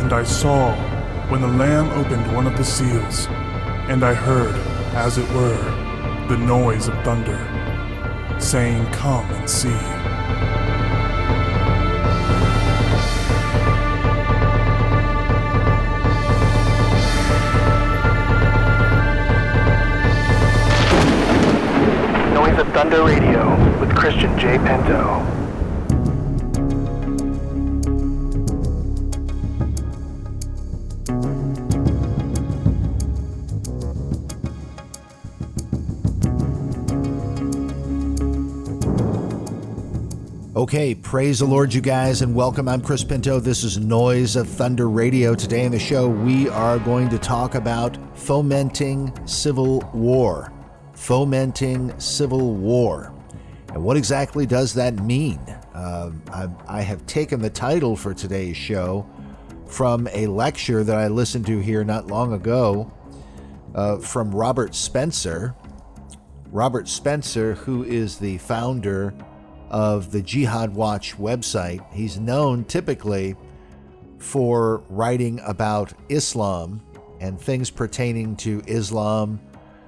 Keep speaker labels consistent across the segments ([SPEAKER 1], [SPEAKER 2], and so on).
[SPEAKER 1] And I saw when the Lamb opened one of the seals, and I heard, as it were, the noise of thunder, saying, "Come and see."
[SPEAKER 2] Noise of Thunder Radio with Christian J. Pinto.
[SPEAKER 3] Okay, praise the Lord, you guys, and welcome. I'm Chris Pinto. This is Noise of Thunder Radio. Today in the show, we are going to talk about fomenting civil war. Fomenting civil war. And what exactly does that mean? I have taken the title for today's show from a lecture that I listened to here not long ago from Robert Spencer. Robert Spencer, who is the founder of the Jihad Watch website. He's known typically for writing about Islam and things pertaining to Islam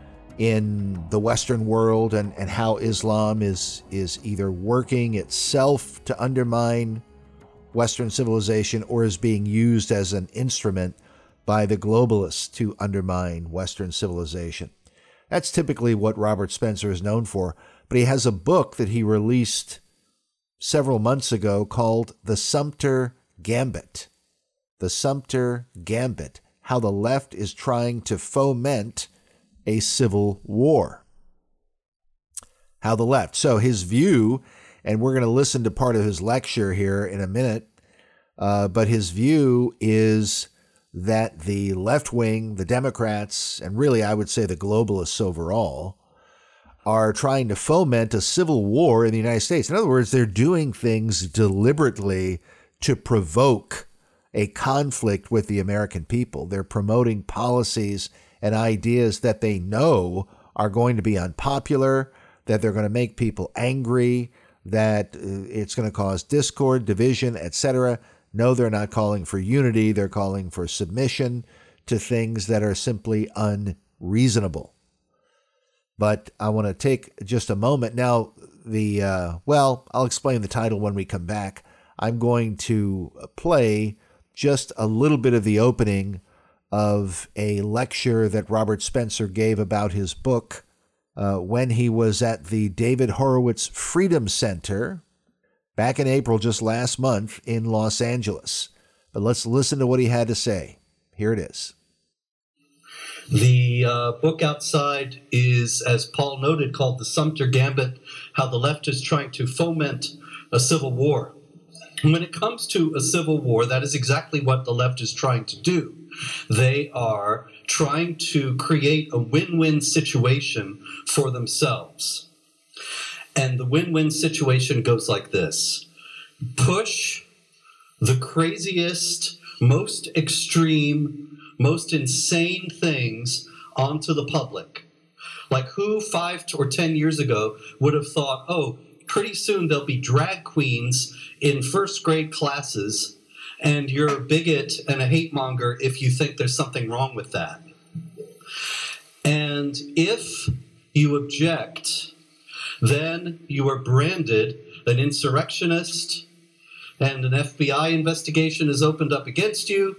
[SPEAKER 3] in the Western world and how Islam is either working itself to undermine Western civilization or is being used as an instrument by the globalists to undermine Western civilization. That's typically what Robert Spencer is known for. But he has a book that he released several months ago called The Sumter Gambit. The Sumter Gambit, how the left is trying to foment a civil war. How the left. So his view, and we're going to listen to part of his lecture here in a minute, but his view is that the left wing, the Democrats, and really I would say the globalists overall, are trying to foment a civil war in the United States. In other words, they're doing things deliberately to provoke a conflict with the American people. They're promoting policies and ideas that they know are going to be unpopular, that they're going to make people angry, that it's going to cause discord, division, etc. No, they're not calling for unity. They're calling for submission to things that are simply unreasonable. But I want to take just a moment. Now, I'll explain the title when we come back. I'm going to play just a little bit of the opening of a lecture that Robert Spencer gave about his book when he was at the David Horowitz Freedom Center back in April, just last month, in Los Angeles. But let's listen to what he had to say. Here it is.
[SPEAKER 4] The book outside is, as Paul noted, called The Sumter Gambit, How the Left is Trying to Foment a Civil War. And when it comes to a civil war, that is exactly what the left is trying to do. They are trying to create a win-win situation for themselves. And the win-win situation goes like this. Push the craziest, most extreme, most insane things onto the public. Like who 5 or 10 years ago would have thought, oh, pretty soon there'll be drag queens in first grade classes and you're a bigot and a hate monger if you think there's something wrong with that. And if you object, then you are branded an insurrectionist and an FBI investigation is opened up against you.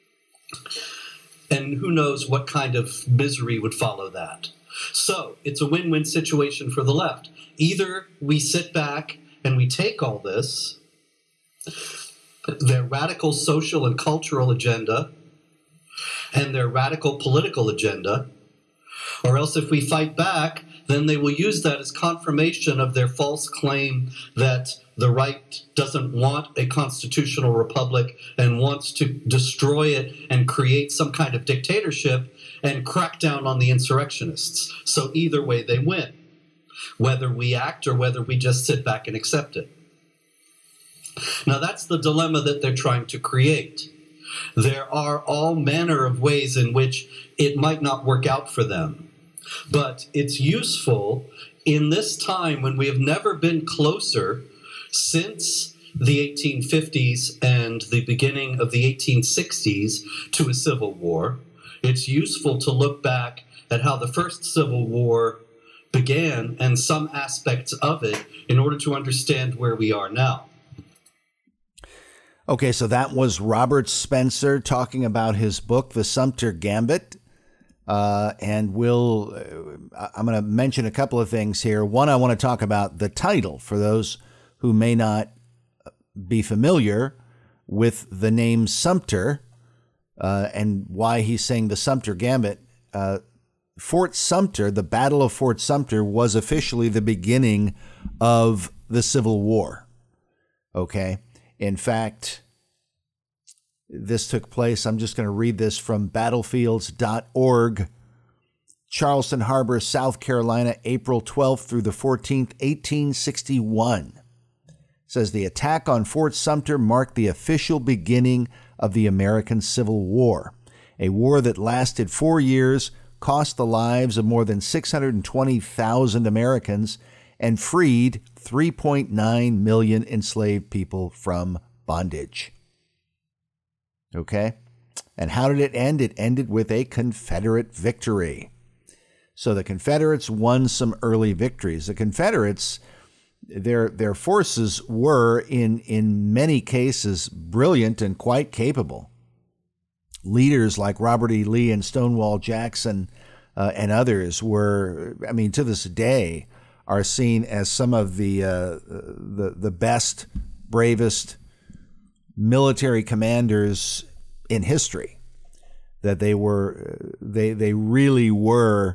[SPEAKER 4] And who knows what kind of misery would follow that. So it's a win-win situation for the left. Either we sit back and we take all this, their radical social and cultural agenda, and their radical political agenda, or else if we fight back, then they will use that as confirmation of their false claim that the right doesn't want a constitutional republic and wants to destroy it and create some kind of dictatorship and crack down on the insurrectionists. So either way they win, whether we act or whether we just sit back and accept it. Now that's the dilemma that they're trying to create. There are all manner of ways in which it might not work out for them. But it's useful in this time when we have never been closer since the 1850s and the beginning of the 1860s to a civil war, it's useful to look back at how the first Civil War began and some aspects of it in order to understand where we are now.
[SPEAKER 3] Okay, so that was Robert Spencer talking about his book, The Sumter Gambit. And I'm going to mention a couple of things here. One, I want to talk about the title for those who may not be familiar with the name Sumter and why he's saying the Sumter Gambit. Fort Sumter, the Battle of Fort Sumter, was officially the beginning of the Civil War. Okay. In fact, this took place, I'm just going to read this from battlefields.org. Charleston Harbor, South Carolina, April 12th through the 14th, 1861. It says the attack on Fort Sumter marked the official beginning of the American Civil War, a war that lasted 4 years, cost the lives of more than 620,000 Americans, and freed 3.9 million enslaved people from bondage. Okay? And how did it end? It ended with a Confederate victory. So the Confederates won some early victories. The Confederates, their forces were, in many cases, brilliant and quite capable. Leaders like Robert E. Lee and Stonewall Jackson and others were, I mean, to this day, are seen as some of the best, bravest military commanders in history. That they really were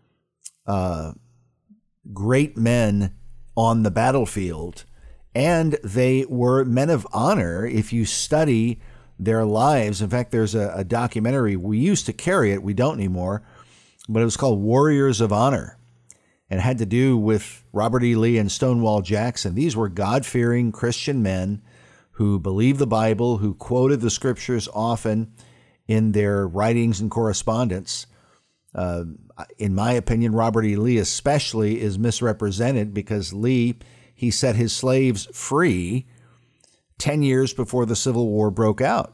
[SPEAKER 3] great men on the battlefield, and they were men of honor. If you study their lives, in fact, there's a documentary, we used to carry it, we don't anymore, but it was called Warriors of Honor. And it had to do with Robert E. Lee and Stonewall Jackson. These were God-fearing Christian men who believed the Bible, who quoted the scriptures often in their writings and correspondence. In my opinion, Robert E. Lee especially is misrepresented because Lee, he set his slaves free 10 years before the Civil War broke out.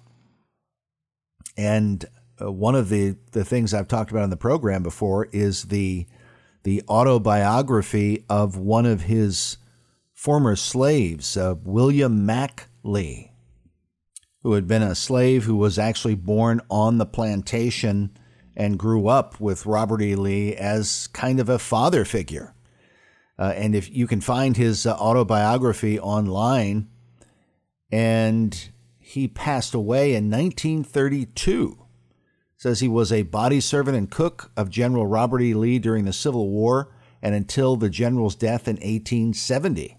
[SPEAKER 3] And one of the things I've talked about in the program before is the autobiography of one of his former slaves, William Mack Lee, who had been a slave who was actually born on the plantation and grew up with Robert E. Lee as kind of a father figure. And if you can find his autobiography online, and he passed away in 1932. Says he was a body servant and cook of General Robert E. Lee during the Civil War and until the general's death in 1870.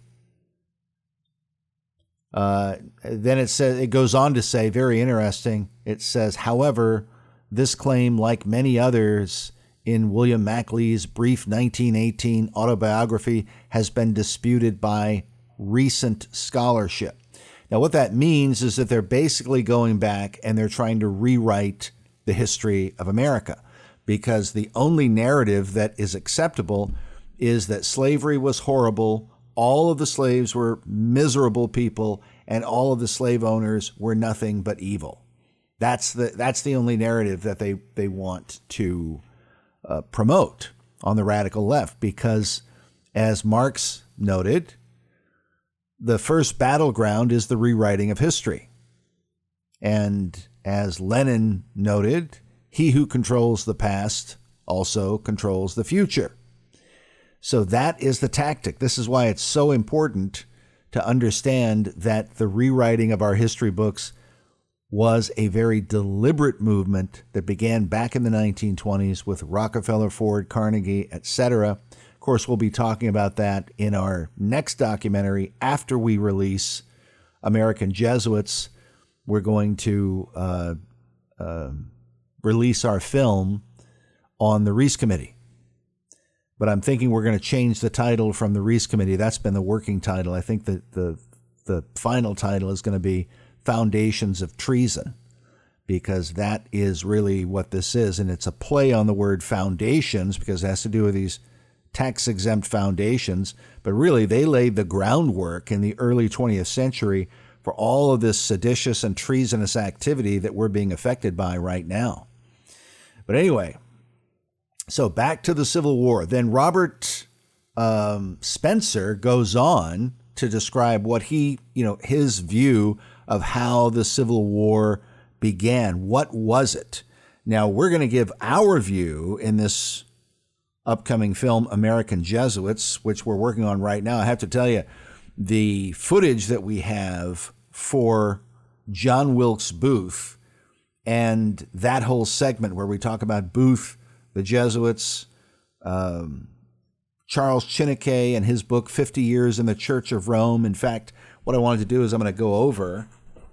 [SPEAKER 3] Then it goes on to say, very interesting, it says, however, this claim, like many others in William Mack Lee's brief 1918 autobiography, has been disputed by recent scholarship. Now, what that means is that they're basically going back and they're trying to rewrite the history of America, because the only narrative that is acceptable is that slavery was horrible, all of the slaves were miserable people, and all of the slave owners were nothing but evil. That's the only narrative that they want to promote on the radical left, because, as Marx noted, the first battleground is the rewriting of history. And as Lenin noted, he who controls the past also controls the future. So that is the tactic. This is why it's so important to understand that the rewriting of our history books was a very deliberate movement that began back in the 1920s with Rockefeller, Ford, Carnegie, etc. Of course, we'll be talking about that in our next documentary after we release American Jesuits. We're going to release our film on the Reese Committee. But I'm thinking we're going to change the title from the Reese Committee. That's been the working title. I think that the final title is going to be Foundations of Treason, because that is really what this is. And it's a play on the word foundations, because it has to do with these tax-exempt foundations. But really, they laid the groundwork in the early 20th century for all of this seditious and treasonous activity that we're being affected by right now. But anyway, so back to the Civil War. Then Robert Spencer goes on to describe what his view of how the Civil War began. What was it? Now, we're going to give our view in this upcoming film, American Jesuits, which we're working on right now. I have to tell you, the footage that we have for John Wilkes Booth and that whole segment where we talk about Booth, the Jesuits, Charles Chineke and his book, 50 Years in the Church of Rome. In fact, what I wanted to do is I'm going to go over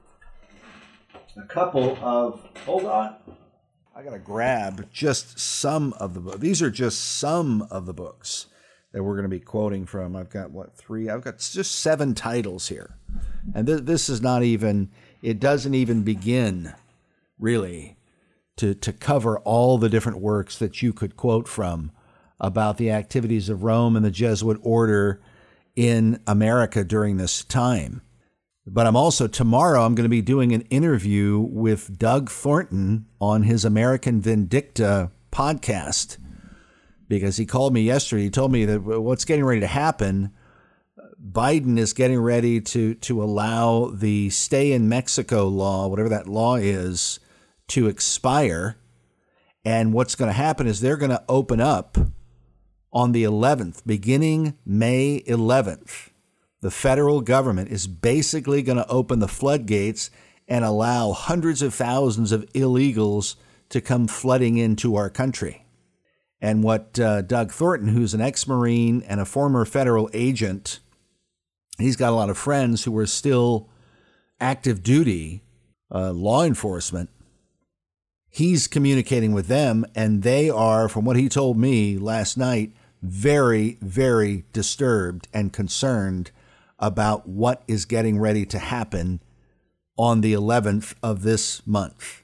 [SPEAKER 3] a couple of, hold on, I got to grab just some of the books. These are just some of the books that we're going to be quoting from. I've got, I've got just 7 titles here. And this is not even, it doesn't even begin, really, to cover all the different works that you could quote from about the activities of Rome and the Jesuit order in America during this time. But tomorrow I'm going to be doing an interview with Doug Thornton on his American Vindicta podcast, because he called me yesterday. He told me that what's getting ready to happen, Biden is getting ready to allow the stay in Mexico law, whatever that law is, to expire. And what's going to happen is they're going to open up on the 11th, beginning May 11th. The federal government is basically going to open the floodgates and allow hundreds of thousands of illegals to come flooding into our country. And what Doug Thornton, who's an ex-Marine and a former federal agent, he's got a lot of friends who are still active duty law enforcement. He's communicating with them, and they are, from what he told me last night, very, very disturbed and concerned about what is getting ready to happen on the 11th of this month.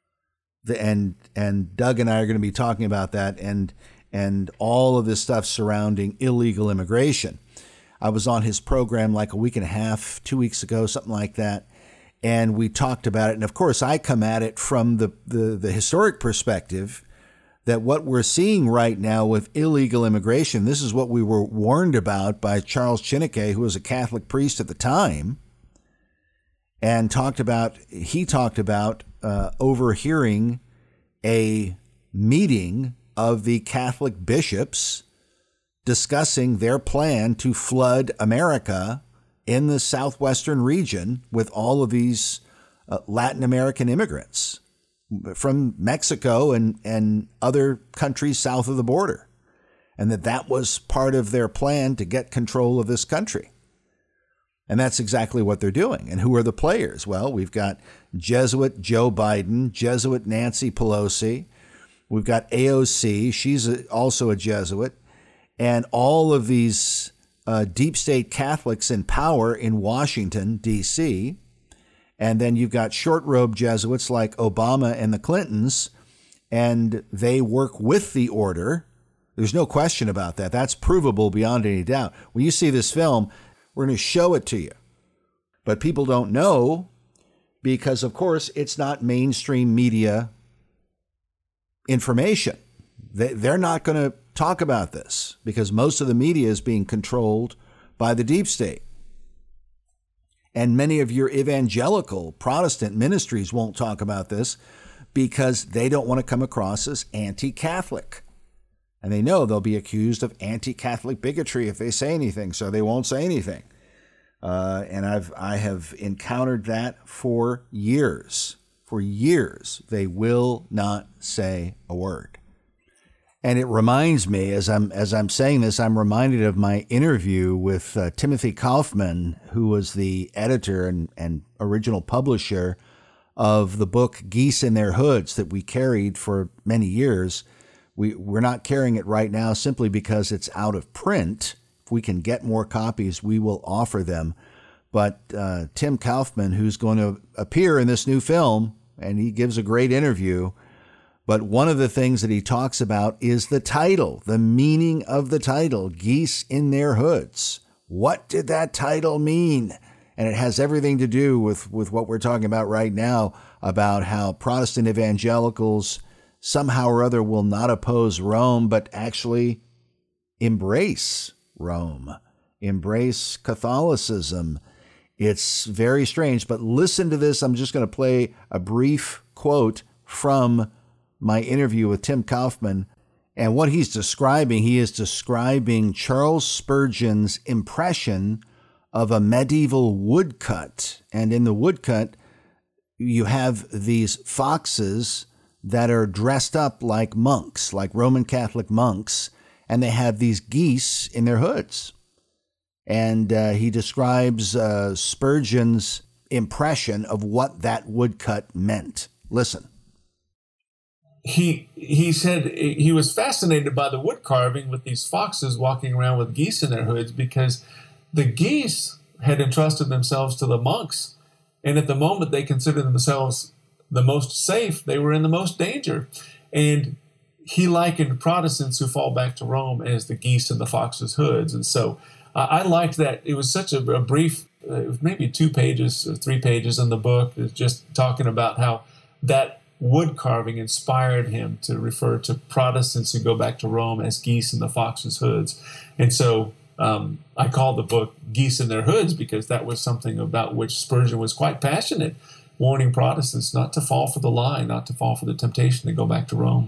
[SPEAKER 3] And Doug and I are going to be talking about that and all of this stuff surrounding illegal immigration. I was on his program like a week and a half, 2 weeks ago, something like that, and we talked about it. And of course, I come at it from the historic perspective that what we're seeing right now with illegal immigration, this is what we were warned about by Charles Chineke, who was a Catholic priest at the time, and he talked about overhearing a meeting of the Catholic bishops discussing their plan to flood America in the southwestern region with all of these Latin American immigrants from Mexico and other countries south of the border, and that was part of their plan to get control of this country. And that's exactly what they're doing. And who are the players? Well, we've got Jesuit Joe Biden, Jesuit Nancy Pelosi. We've got AOC. She's also a Jesuit. And all of these deep state Catholics in power in Washington, D.C., and then you've got short-robe Jesuits like Obama and the Clintons, and they work with the order. There's no question about that. That's provable beyond any doubt. When you see this film, we're going to show it to you. But people don't know because, of course, it's not mainstream media information. They're not going to talk about this because most of the media is being controlled by the deep state. And many of your evangelical Protestant ministries won't talk about this because they don't want to come across as anti-Catholic. And they know they'll be accused of anti-Catholic bigotry if they say anything, so they won't say anything. And I have encountered that for years. For years, they will not say a word. And it reminds me, as I'm saying this, I'm reminded of my interview with Timothy Kaufman, who was the editor and original publisher of the book Geese in Their Hoods that we carried for many years. We're not carrying it right now simply because it's out of print. If we can get more copies, we will offer them. But Tim Kaufman, who's going to appear in this new film, and he gives a great interview, but one of the things that he talks about is the title, the meaning of the title, Geese in Their Hoods. What did that title mean? And it has everything to do with what we're talking about right now, about how Protestant evangelicals somehow or other will not oppose Rome, but actually embrace Rome, embrace Catholicism. It's very strange, but listen to this. I'm just going to play a brief quote from my interview with Tim Kaufman. And what he is describing Charles Spurgeon's impression of a medieval woodcut. And in the woodcut, you have these foxes that are dressed up like monks, like Roman Catholic monks, and they have these geese in their hoods. And he describes Spurgeon's impression of what that woodcut meant. Listen.
[SPEAKER 5] He said he was fascinated by the wood carving with these foxes walking around with geese in their hoods, because the geese had entrusted themselves to the monks, and at the moment they considered themselves the most safe, they were in the most danger. And he likened Protestants who fall back to Rome as the geese in the foxes' hoods. And so I liked that. It was such a brief, maybe 2 pages, 3 pages in the book, just talking about how that wood carving inspired him to refer to Protestants who go back to Rome as geese in the foxes' hoods. And so I called the book Geese in Their Hoods, because that was something about which Spurgeon was quite passionate, warning Protestants not to fall for the lie, not to fall for the temptation to go back to Rome.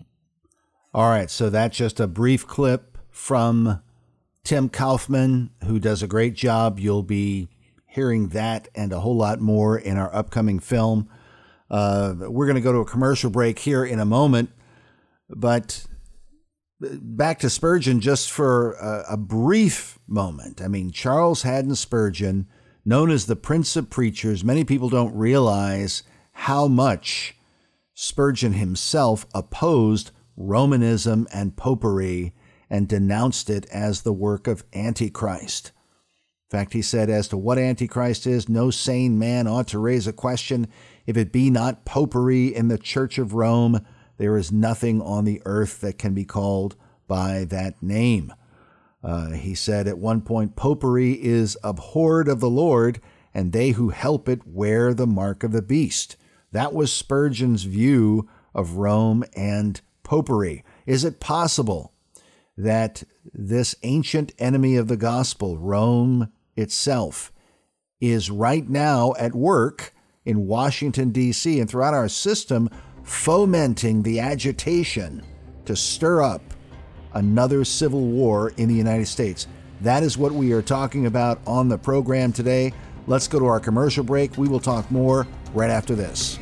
[SPEAKER 3] All right, so that's just a brief clip from Tim Kaufman, who does a great job. You'll be hearing that and a whole lot more in our upcoming film. We're going to go to a commercial break here in a moment, but back to Spurgeon just for a brief moment. I mean, Charles Haddon Spurgeon, known as the Prince of Preachers, many people don't realize how much Spurgeon himself opposed Romanism and popery and denounced it as the work of Antichrist. In fact, he said, as to what Antichrist is, no sane man ought to raise a question. If it be not popery in the Church of Rome, there is nothing on the earth that can be called by that name. He said at one point, popery is abhorred of the Lord, and they who help it wear the mark of the beast. That was Spurgeon's view of Rome and popery. Is it possible that this ancient enemy of the gospel, Rome itself, is right now at work in Washington, D.C., and throughout our system, fomenting the agitation to stir up another civil war in the United States? That is what we are talking about on the program today. Let's go to our commercial break. We will talk more right after this.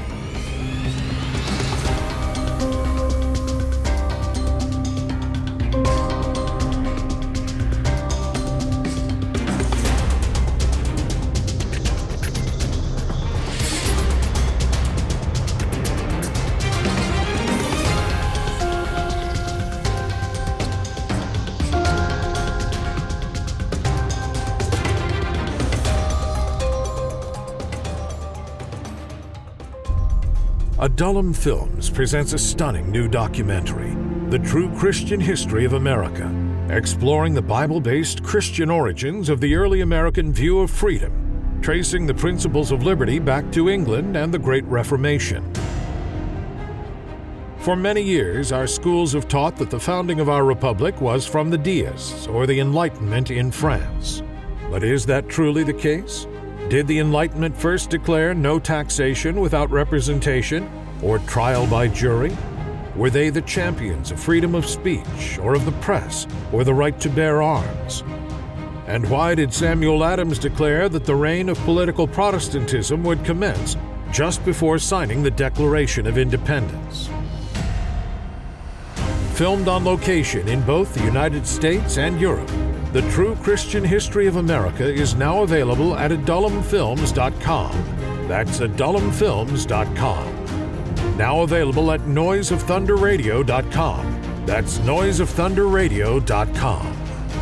[SPEAKER 6] Adullam Films presents a stunning new documentary, The True Christian History of America, exploring the Bible-based Christian origins of the early American view of freedom, tracing the principles of liberty back to England and the Great Reformation. For many years, our schools have taught that the founding of our republic was from the Deists, or the Enlightenment in France. But is that truly the case? Did the Enlightenment first declare no taxation without representation or trial by jury? Were they the champions of freedom of speech or of the press or the right to bear arms? And why did Samuel Adams declare that the reign of political Protestantism would commence just before signing the Declaration of Independence? Filmed on location in both the United States and Europe, The True Christian History of America is now available at AdullamFilms.com. That's AdullamFilms.com. Now available at NoiseOfThunderRadio.com. That's NoiseOfThunderRadio.com.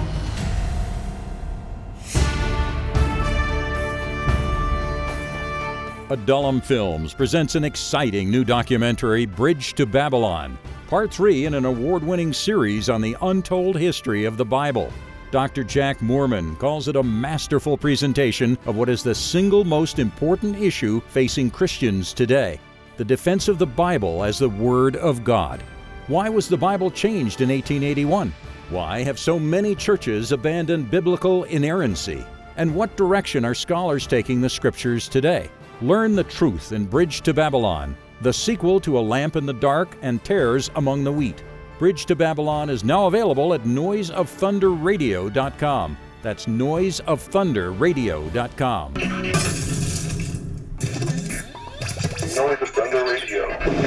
[SPEAKER 7] Adullam Films presents an exciting new documentary, Bridge to Babylon, Part 3 in an award-winning series on the untold history of the Bible. Dr. Jack Moorman calls it a masterful presentation of what is the single most important issue facing Christians today: the defense of the Bible as the Word of God. Why was the Bible changed in 1881? Why have so many churches abandoned biblical inerrancy? And what direction are scholars taking the Scriptures today? Learn the truth in Bridge to Babylon, the sequel to A Lamp in the Dark and Tares Among the Wheat. Bridge to Babylon is now available at noiseofthunderradio.com. That's noiseofthunderradio.com.
[SPEAKER 2] Noise of Thunder Radio.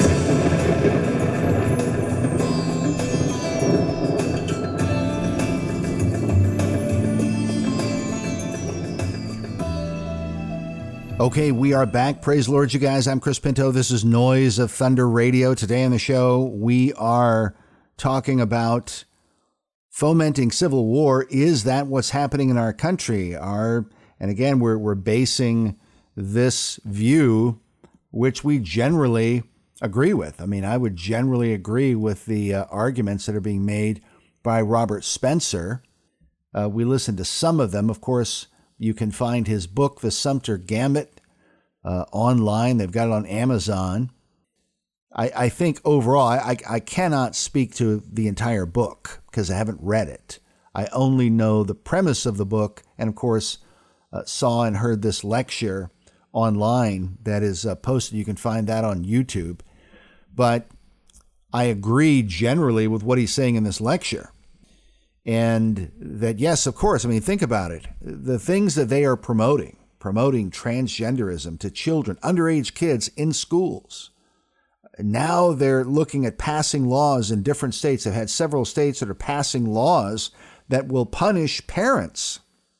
[SPEAKER 3] Okay, we are back. Praise the Lord, you guys. I'm Chris Pinto. This is Noise of Thunder Radio. Today on the show, we are talking about fomenting civil war. Is that what's happening in our country? And again, we're basing this view, which we generally agree with. I mean, I would generally agree with the arguments that are being made by Robert Spencer. We listened to some of them. Of course, you can find his book, The Sumter Gambit, online. They've got it on Amazon. I think overall, I cannot speak to the entire book because I haven't read it. I only know the premise of the book and, of course, saw and heard this lecture online that is posted. You can find that on YouTube. But I agree generally with what he's saying in this lecture. And that, yes, of course, I mean, think about it. The things that they are promoting transgenderism to children, underage kids in schools. Now they're looking at passing laws in different states. They've had several states that are passing laws that will punish parents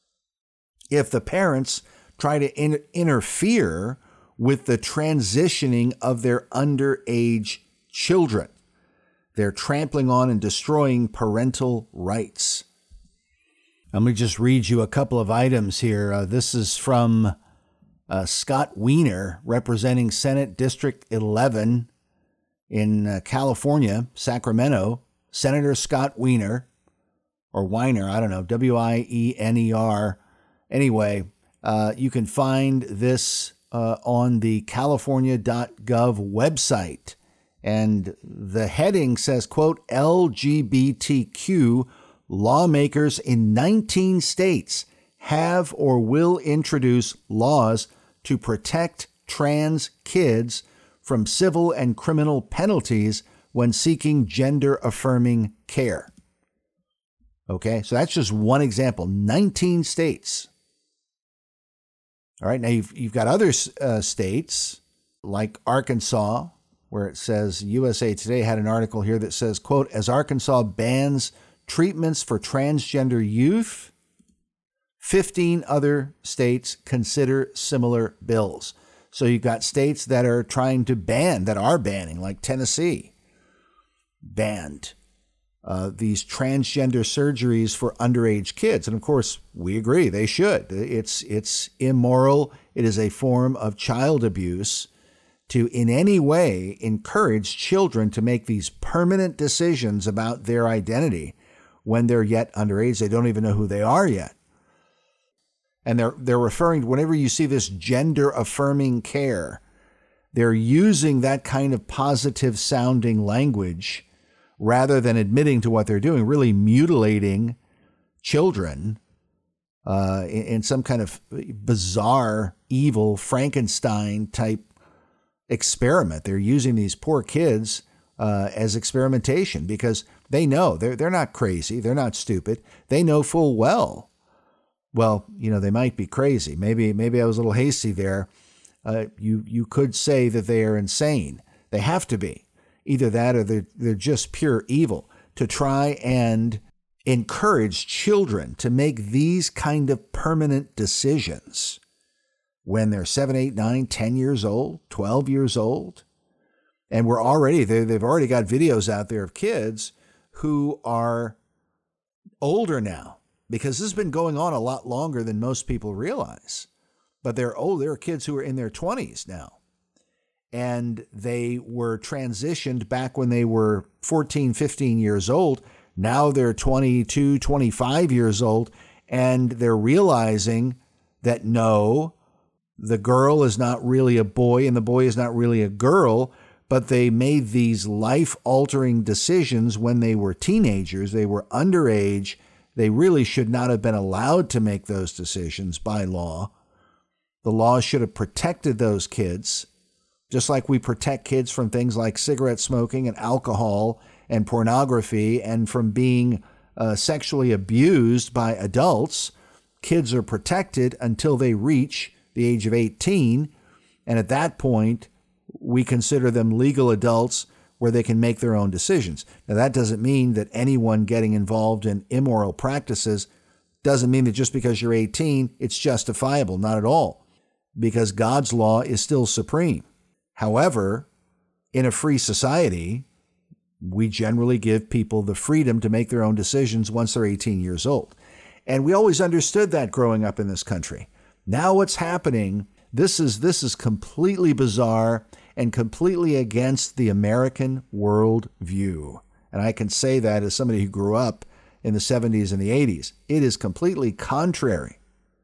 [SPEAKER 3] if the parents try to interfere with the transitioning of their underage children. They're trampling on and destroying parental rights. Let me just read you a couple of items here. This is from Scott Wiener, representing Senate District 11 in California, Sacramento. Senator Scott Wiener, or Weiner, I don't know, Wiener. Anyway, you can find this on the california.gov website. And the heading says, quote, LGBTQ lawmakers in 19 states have or will introduce laws to protect trans kids from civil and criminal penalties when seeking gender-affirming care. Okay, so that's just one example. 19 states. All right, now you've got other states like Arkansas, where it says, USA Today had an article here that says, quote, as Arkansas bans treatments for transgender youth, 15 other states consider similar bills. So you've got states that are trying to ban, that are banning, like Tennessee, banned these transgender surgeries for underage kids. And of course, we agree they should. It's immoral. It is a form of child abuse to in any way encourage children to make these permanent decisions about their identity when they're yet underage. They don't even know who they are yet. And they're referring to, whenever you see this gender affirming care, they're using that kind of positive sounding language rather than admitting to what they're doing, really mutilating children in some kind of bizarre, evil Frankenstein type experiment. They're using these poor kids as experimentation because they know they're not crazy. They're not stupid. They know full well. Well, they might be crazy. Maybe I was a little hasty there. You could say that they are insane. They have to be. Either that or they're just pure evil to try and encourage children to make these kind of permanent decisions when they're 7, 8, 9, 10 years old, 12 years old. And they've already got videos out there of kids who are older now, because this has been going on a lot longer than most people realize. But they're old. There are kids who are in their 20s now. And they were transitioned back when they were 14, 15 years old. Now they're 22, 25 years old, and they're realizing that no, the girl is not really a boy and the boy is not really a girl, but they made these life-altering decisions when they were teenagers. They were underage. They really should not have been allowed to make those decisions by law. The law should have protected those kids, just like we protect kids from things like cigarette smoking and alcohol and pornography and from being sexually abused by adults. Kids are protected until they reach the age of 18, and at that point, we consider them legal adults where they can make their own decisions. Now, that doesn't mean that anyone getting involved in immoral practices doesn't mean that just because you're 18, it's justifiable. Not at all, because God's law is still supreme. However, in a free society, we generally give people the freedom to make their own decisions once they're 18 years old. And we always understood that growing up in this country. Now what's happening, this is completely bizarre and completely against the American world view. And I can say that as somebody who grew up in the 70s and the 80s. It is completely contrary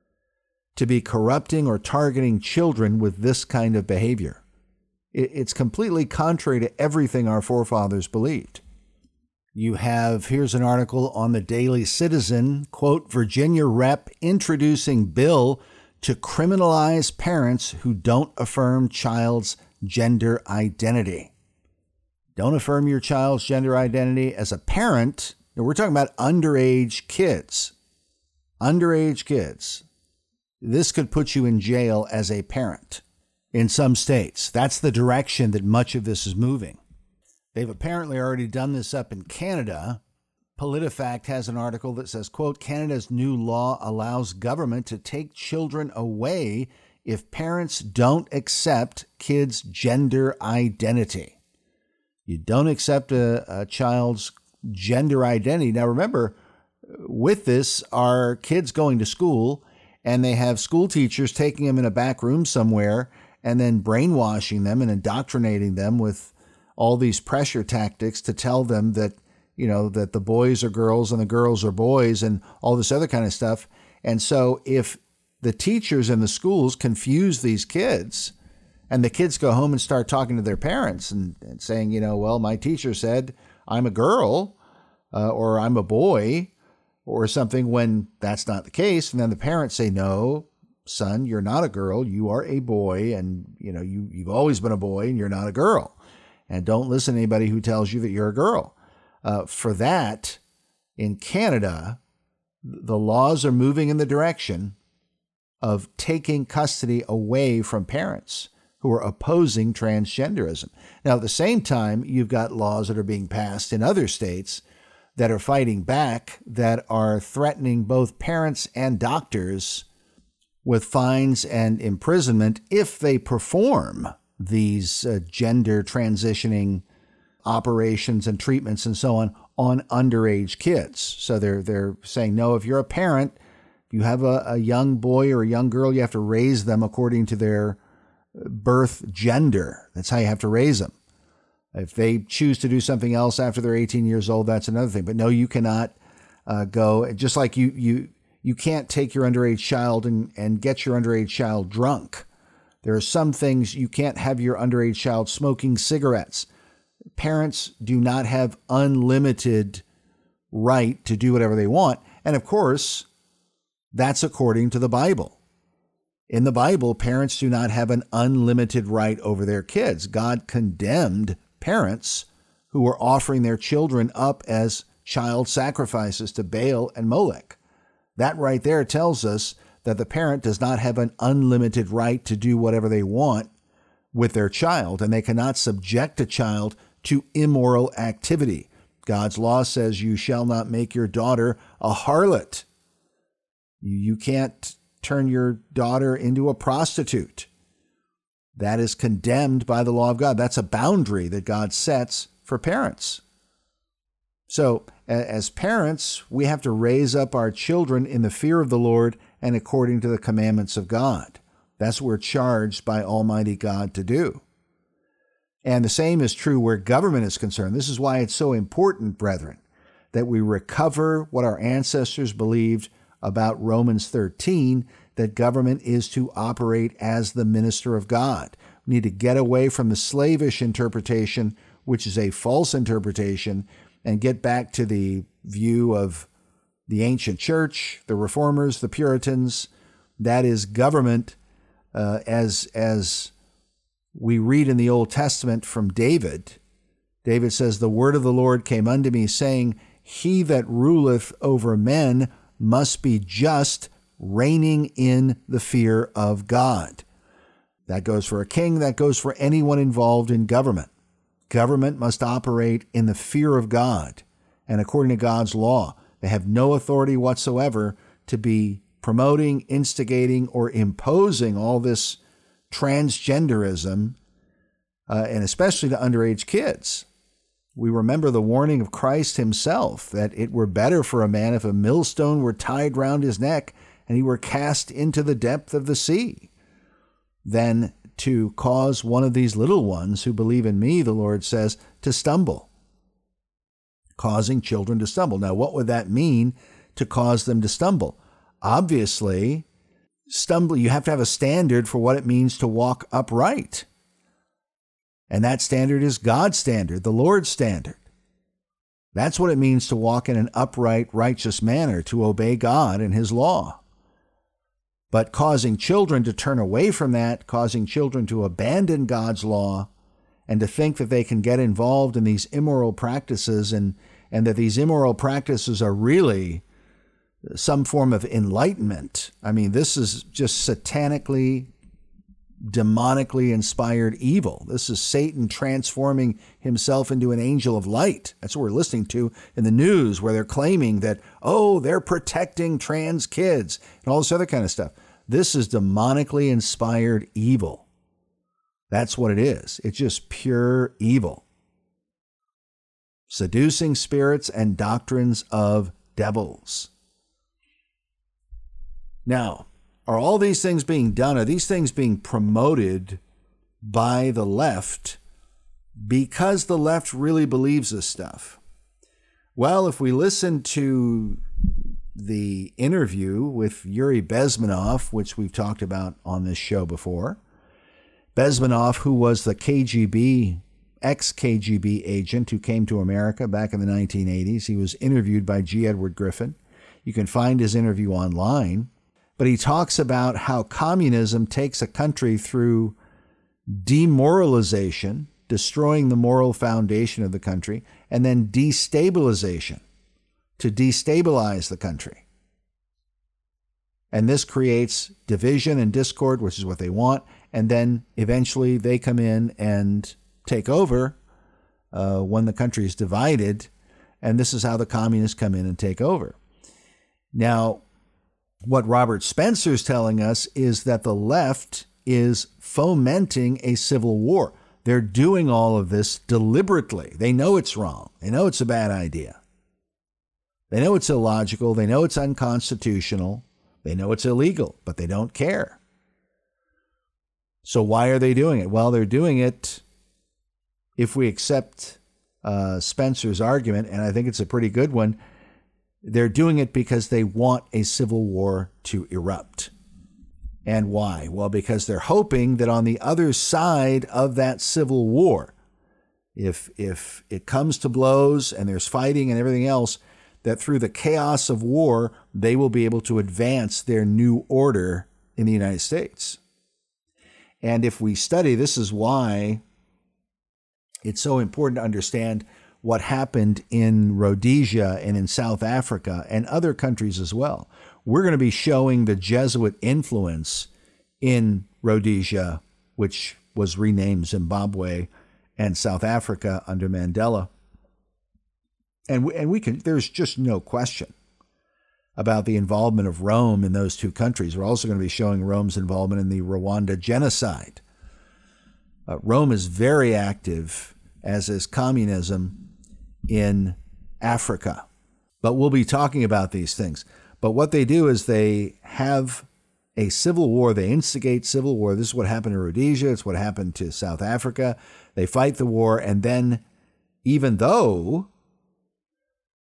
[SPEAKER 3] to be corrupting or targeting children with this kind of behavior. It's completely contrary to everything our forefathers believed. You have, here's an article on the Daily Citizen, quote, Virginia rep introducing bill to criminalize parents who don't affirm child's gender identity. Don't affirm your child's gender identity as a parent. Now, we're talking about underage kids. Underage kids. This could put you in jail as a parent in some states. That's the direction that much of this is moving. They've apparently already done this up in Canada. PolitiFact has an article that says, quote, Canada's new law allows government to take children away if parents don't accept kids' gender identity. You don't accept a child's gender identity. Now, remember, with this are kids going to school, and they have school teachers taking them in a back room somewhere and then brainwashing them and indoctrinating them with all these pressure tactics to tell them that, you know, that the boys are girls and the girls are boys and all this other kind of stuff. And so if the teachers in the schools confuse these kids and the kids go home and start talking to their parents and saying, you know, well, my teacher said I'm a girl or I'm a boy or something, when that's not the case. And then the parents say, no, son, you're not a girl. You are a boy. And, you know, you've always been a boy and you're not a girl. And don't listen to anybody who tells you that you're a girl. For that, in Canada, the laws are moving in the direction of taking custody away from parents who are opposing transgenderism. Now, at the same time, you've got laws that are being passed in other states that are fighting back, that are threatening both parents and doctors with fines and imprisonment if they perform these gender transitioning operations and treatments and so on underage kids. So they're saying, no, if you're a parent, if you have a young boy or a young girl, you have to raise them according to their birth gender. That's how you have to raise them. If they choose to do something else after they're 18 years old, that's another thing. But no, you cannot go, just like you can't take your underage child and get your underage child drunk. There are some things you can't have your underage child smoking cigarettes. Parents do not have unlimited right to do whatever they want. And of course, that's according to the Bible. In the Bible, parents do not have an unlimited right over their kids. God condemned parents who were offering their children up as child sacrifices to Baal and Molech. That right there tells us that the parent does not have an unlimited right to do whatever they want with their child, and they cannot subject a child to immoral activity. God's law says you shall not make your daughter a harlot. You can't turn your daughter into a prostitute. That is condemned by the law of God. That's a boundary that God sets for parents. So as parents, we have to raise up our children in the fear of the Lord and according to the commandments of God. That's what we're charged by Almighty God to do. And the same is true where government is concerned. This is why it's so important, brethren, that we recover what our ancestors believed about Romans 13, that government is to operate as the minister of God. We need to get away from the slavish interpretation, which is a false interpretation, and get back to the view of the ancient church, the reformers, the Puritans. That is government as we read in the Old Testament from David. David says, "The word of the Lord came unto me, saying, He that ruleth over men must be just, reigning in the fear of God." That goes for a king. That goes for anyone involved in government. Government must operate in the fear of God and according to God's law. They have no authority whatsoever to be promoting, instigating, or imposing all this transgenderism, and especially to underage kids. We remember the warning of Christ himself that it were better for a man if a millstone were tied round his neck and he were cast into the depth of the sea than to cause one of these little ones who believe in me, the Lord says, to stumble, causing children to stumble. Now, what would that mean to cause them to stumble? Obviously, you have to have a standard for what it means to walk upright. And that standard is God's standard, the Lord's standard. That's what it means to walk in an upright, righteous manner, to obey God and his law. But causing children to turn away from that, causing children to abandon God's law, and to think that they can get involved in these immoral practices, and that these immoral practices are really some form of enlightenment. I mean, this is just satanically, demonically inspired evil. This is Satan transforming himself into an angel of light. That's what we're listening to in the news, where they're claiming that, they're protecting trans kids and all this other kind of stuff. This is demonically inspired evil. That's what it is. It's just pure evil. Seducing spirits and doctrines of devils. Now, are all these things being done? Are these things being promoted by the left because the left really believes this stuff? Well, if we listen to the interview with Yuri Bezmenov, which we've talked about on this show before, Bezmenov, who was the KGB, ex-KGB agent who came to America back in the 1980s. He was interviewed by G. Edward Griffin. You can find his interview online. But he talks about how communism takes a country through demoralization, destroying the moral foundation of the country, and then destabilization, to destabilize the country. And this creates division and discord, which is what they want. And then eventually they come in and take over when the country is divided. And this is how the communists come in and take over. Now, what Robert Spencer is telling us is that the left is fomenting a civil war. They're doing all of this deliberately. They know it's wrong. They know it's a bad idea. They know it's illogical. They know it's unconstitutional. They know it's illegal, but they don't care. So why are they doing it? Well, they're doing it, if we accept Spencer's argument, and I think it's a pretty good one, they're doing it because they want a civil war to erupt. And why? Well, because they're hoping that on the other side of that civil war, if it comes to blows and there's fighting and everything else, that through the chaos of war, they will be able to advance their new order in the United States. And if we study, this is why it's so important to understand what happened in Rhodesia and in South Africa and other countries as well. We're going to be showing the Jesuit influence in Rhodesia, which was renamed Zimbabwe, and South Africa under Mandela. And we can, there's just no question about the involvement of Rome in those two countries. We're also going to be showing Rome's involvement in the Rwanda genocide. Rome is very active, as is communism, in Africa. But we'll be talking about these things. But what they do is they have a civil war. They instigate civil war. This is what happened in Rhodesia. It's what happened to South Africa. They fight the war. And then, even though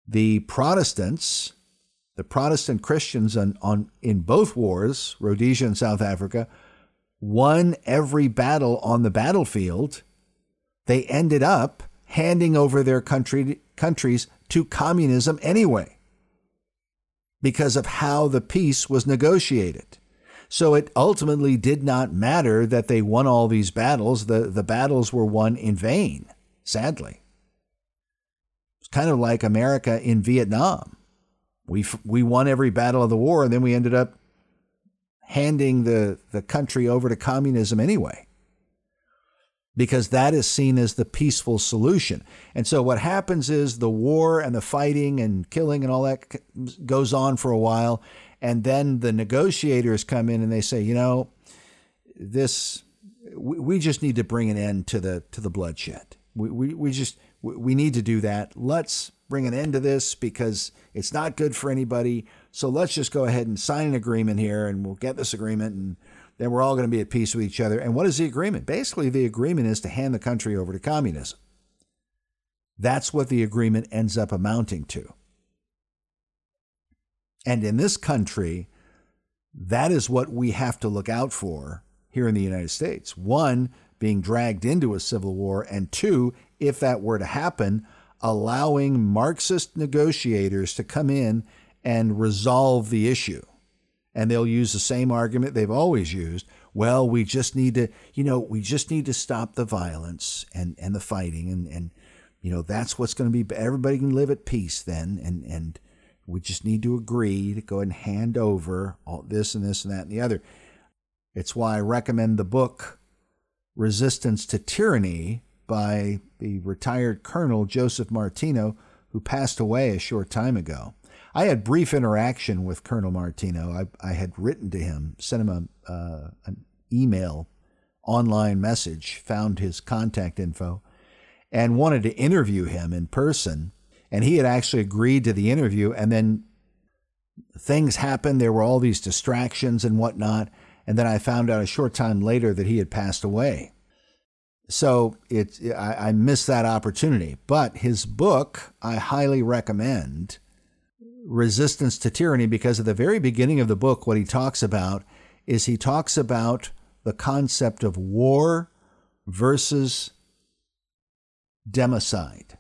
[SPEAKER 3] The Protestants, the Protestant Christians in both wars, Rhodesia and South Africa, won every battle on the battlefield. They ended up handing over their countries to communism anyway, because of how the peace was negotiated. So it ultimately did not matter that they won all these battles. The battles were won in vain, sadly. It's kind of like America in Vietnam. We won every battle of the war, and then we ended up handing the country over to communism anyway, because that is seen as the peaceful solution. And so what happens is the war and the fighting and killing and all that goes on for a while, and then the negotiators come in and they say, we just need to bring an end to the bloodshed. We need to do that. Let's bring an end to this because it's not good for anybody. So let's just go ahead and sign an agreement here, and we'll get this agreement, and then we're all going to be at peace with each other. And what is the agreement? Basically, the agreement is to hand the country over to communism. That's what the agreement ends up amounting to. And in this country, that is what we have to look out for here in the United States. One, being dragged into a civil war, and two, if that were to happen, allowing Marxist negotiators to come in and resolve the issue. And they'll use the same argument they've always used. Well, we just need to stop the violence and the fighting. And that's what's going to be, everybody can live at peace then. And we just need to agree to go ahead and hand over all this and this and that and the other. It's why I recommend the book Resistance to Tyranny by the retired Colonel Joseph Martino, who passed away a short time ago. I had brief interaction with Colonel Martino. I had written to him, sent him an email, online message, found his contact info, and wanted to interview him in person. And he had actually agreed to the interview, and then things happened. There were all these distractions and whatnot. And then I found out a short time later that he had passed away. So I missed that opportunity. But his book, I highly recommend, Resistance to Tyranny, because at the very beginning of the book, what he talks about is he talks about the concept of war versus democide.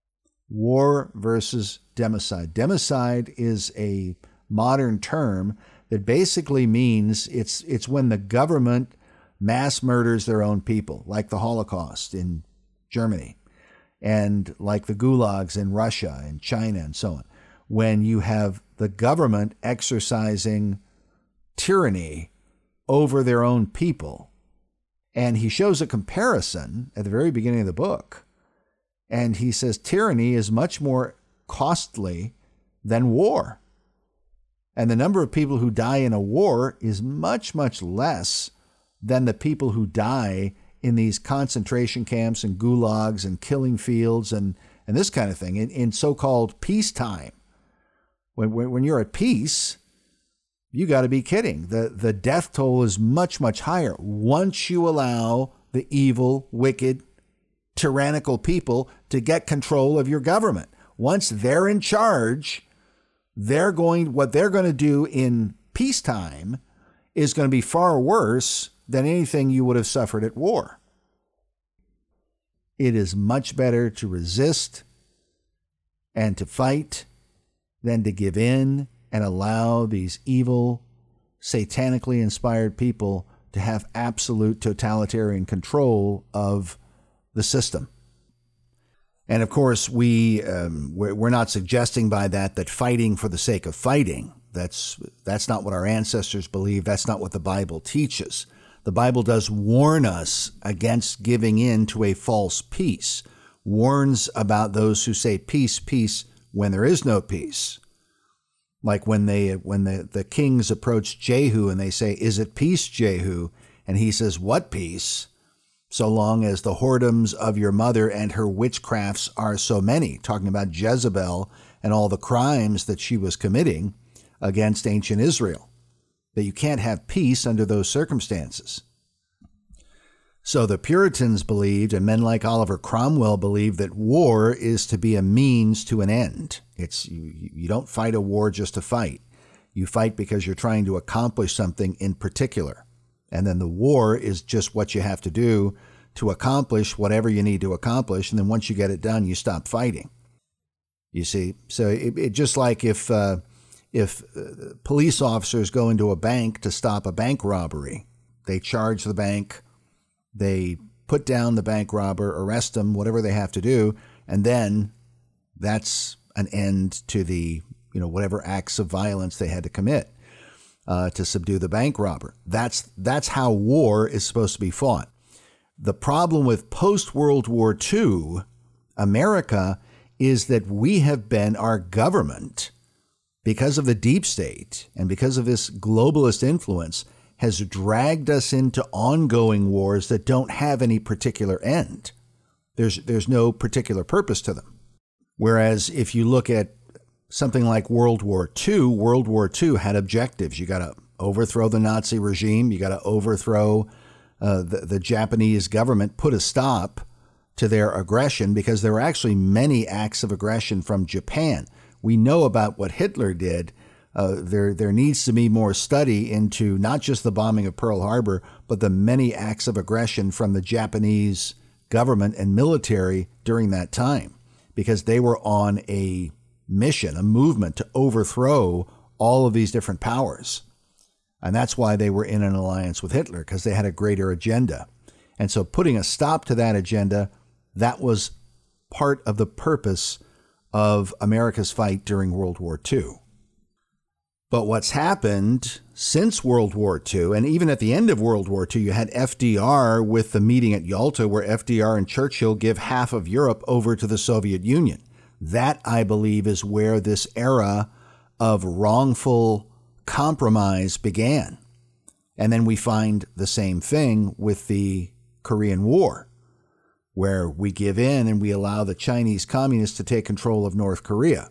[SPEAKER 3] War versus democide. Democide is a modern term that basically means it's when the government mass murders their own people, like the Holocaust in Germany, and like the gulags in Russia and China and so on. When you have the government exercising tyranny over their own people. And he shows a comparison at the very beginning of the book. And he says tyranny is much more costly than war. And the number of people who die in a war is much, much less than the people who die in these concentration camps and gulags and killing fields and this kind of thing in so-called peacetime. When you're at peace, you got to be kidding. The death toll is much, much higher once you allow the evil, wicked, tyrannical people to get control of your government. Once they're in charge, what they're going to do in peacetime is going to be far worse than anything you would have suffered at war. It is much better to resist and to fight than to give in and allow these evil, satanically inspired people to have absolute totalitarian control of the system. And of course, we're not suggesting by that fighting for the sake of fighting. That's not what our ancestors believed. That's not what the Bible teaches. The Bible does warn us against giving in to a false peace, warns about those who say peace, peace, when there is no peace. Like when the kings approach Jehu and they say, "Is it peace, Jehu?" And he says, "What peace? So long as the whoredoms of your mother and her witchcrafts are so many," talking about Jezebel and all the crimes that she was committing against ancient Israel, that you can't have peace under those circumstances. So the Puritans believed, and men like Oliver Cromwell believed, that war is to be a means to an end. You don't fight a war just to fight. You fight because you're trying to accomplish something in particular. And then the war is just what you have to do to accomplish whatever you need to accomplish. And then once you get it done, you stop fighting. You see, so it just like if police officers go into a bank to stop a bank robbery, they charge the bank, they put down the bank robber, arrest them, whatever they have to do, and then that's an end to the, whatever acts of violence they had to commit to subdue the bank robber. That's how war is supposed to be fought. The problem with post-World War II America is that we have been, our government, because of the deep state and because of this globalist influence, has dragged us into ongoing wars that don't have any particular end. There's no particular purpose to them. Whereas if you look at something like World War II had objectives. You got to overthrow the Nazi regime. You got to overthrow the Japanese government, put a stop to their aggression, because there were actually many acts of aggression from Japan. We know about what Hitler did. There needs to be more study into not just the bombing of Pearl Harbor, but the many acts of aggression from the Japanese government and military during that time, because they were on a mission, a movement to overthrow all of these different powers. And that's why they were in an alliance with Hitler, because they had a greater agenda. And so putting a stop to that agenda, that was part of the purpose of America's fight during World War II. But what's happened since World War II, and even at the end of World War II, you had FDR with the meeting at Yalta, where FDR and Churchill give half of Europe over to the Soviet Union. That, I believe, is where this era of wrongful compromise began. And then we find the same thing with the Korean War, where we give in and we allow the Chinese communists to take control of North Korea.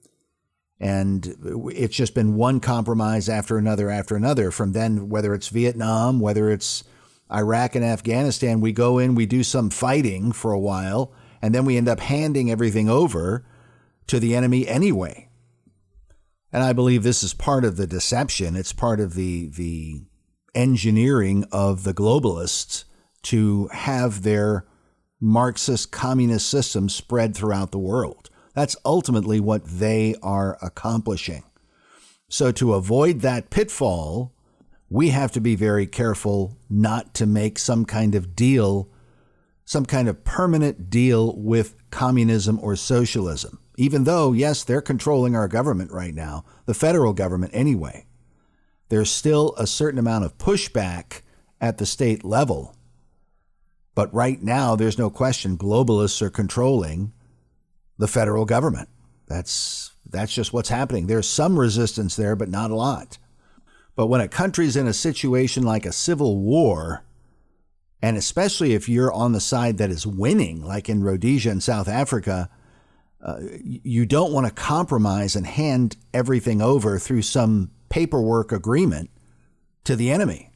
[SPEAKER 3] And it's just been one compromise after another. From then, whether it's Vietnam, whether it's Iraq and Afghanistan, we go in, we do some fighting for a while, and then we end up handing everything over to the enemy anyway. And I believe this is part of the deception. It's part of the engineering of the globalists to have their Marxist communist system spread throughout the world. That's ultimately what they are accomplishing. So to avoid that pitfall, we have to be very careful not to make some kind of deal, some kind of permanent deal with communism or socialism. Even though, yes, they're controlling our government right now, the federal government anyway. There's still a certain amount of pushback at the state level. But right now, there's no question globalists are controlling the federal government. That's just what's happening. There's some resistance there, but not a lot. But when a country's in a situation like a civil war, and especially if you're on the side that is winning, like in Rhodesia and South Africa, you don't want to compromise and hand everything over through some paperwork agreement to the enemy.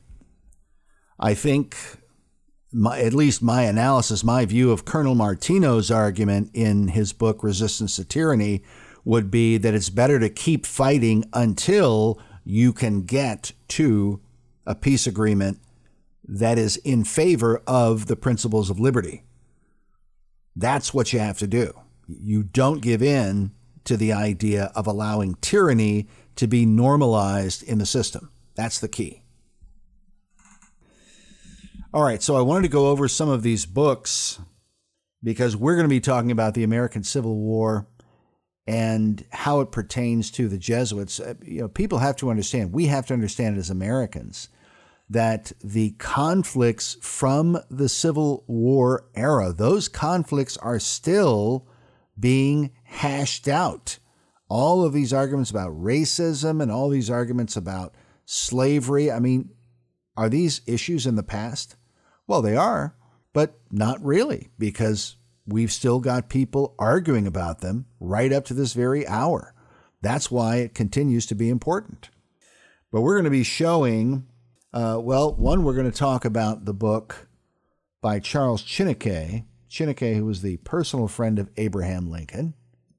[SPEAKER 3] I think, at least my analysis, my view of Colonel Martino's argument in his book, Resistance to Tyranny, would be that it's better to keep fighting until you can get to a peace agreement that is in favor of the principles of liberty. That's what you have to do. You don't give in to the idea of allowing tyranny to be normalized in the system. That's the key. All right, so I wanted to go over some of these books because we're going to be talking about the American Civil War and how it pertains to the Jesuits. People have to understand, we have to understand as Americans, that the conflicts from the Civil War era, those conflicts are still being hashed out. All of these arguments about racism and all these arguments about slavery, I mean, are these issues in the past? Well, they are, but not really, because we've still got people arguing about them right up to this very hour. That's why it continues to be important. But we're going to be showing, we're going to talk about the book by Charles Chineke, who was the personal friend of Abraham Lincoln.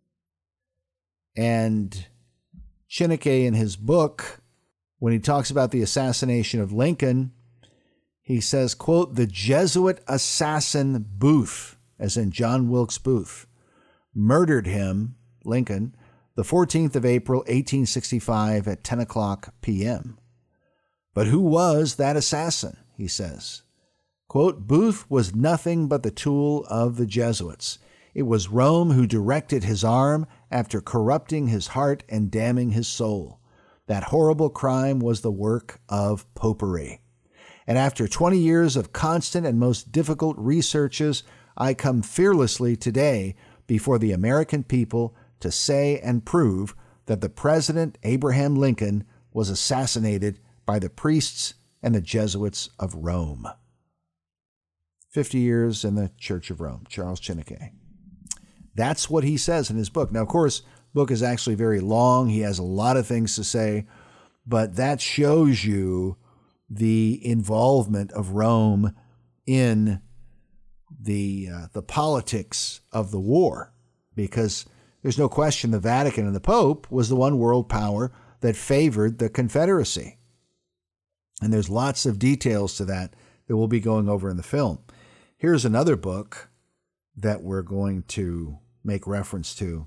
[SPEAKER 3] And Chineke, in his book, when he talks about the assassination of Lincoln, he says, quote, "The Jesuit assassin Booth," as in John Wilkes Booth, "murdered him," Lincoln, the 14th of April, 1865 at 10 o'clock p.m. But who was that assassin? He says, quote, "Booth was nothing but the tool of the Jesuits. It was Rome who directed his arm after corrupting his heart and damning his soul. That horrible crime was the work of popery. And after 20 years of constant and most difficult researches, I come fearlessly today before the American people to say and prove that the President Abraham Lincoln was assassinated by the priests and the Jesuits of Rome." 50 years in the Church of Rome, Charles Chineke. That's what he says in his book. Now, of course, the book is actually very long. He has a lot of things to say, but that shows you the involvement of Rome in the politics of the war, because there's no question the Vatican and the Pope was the one world power that favored the Confederacy. And there's lots of details to that we'll be going over in the film. Here's another book that we're going to make reference to,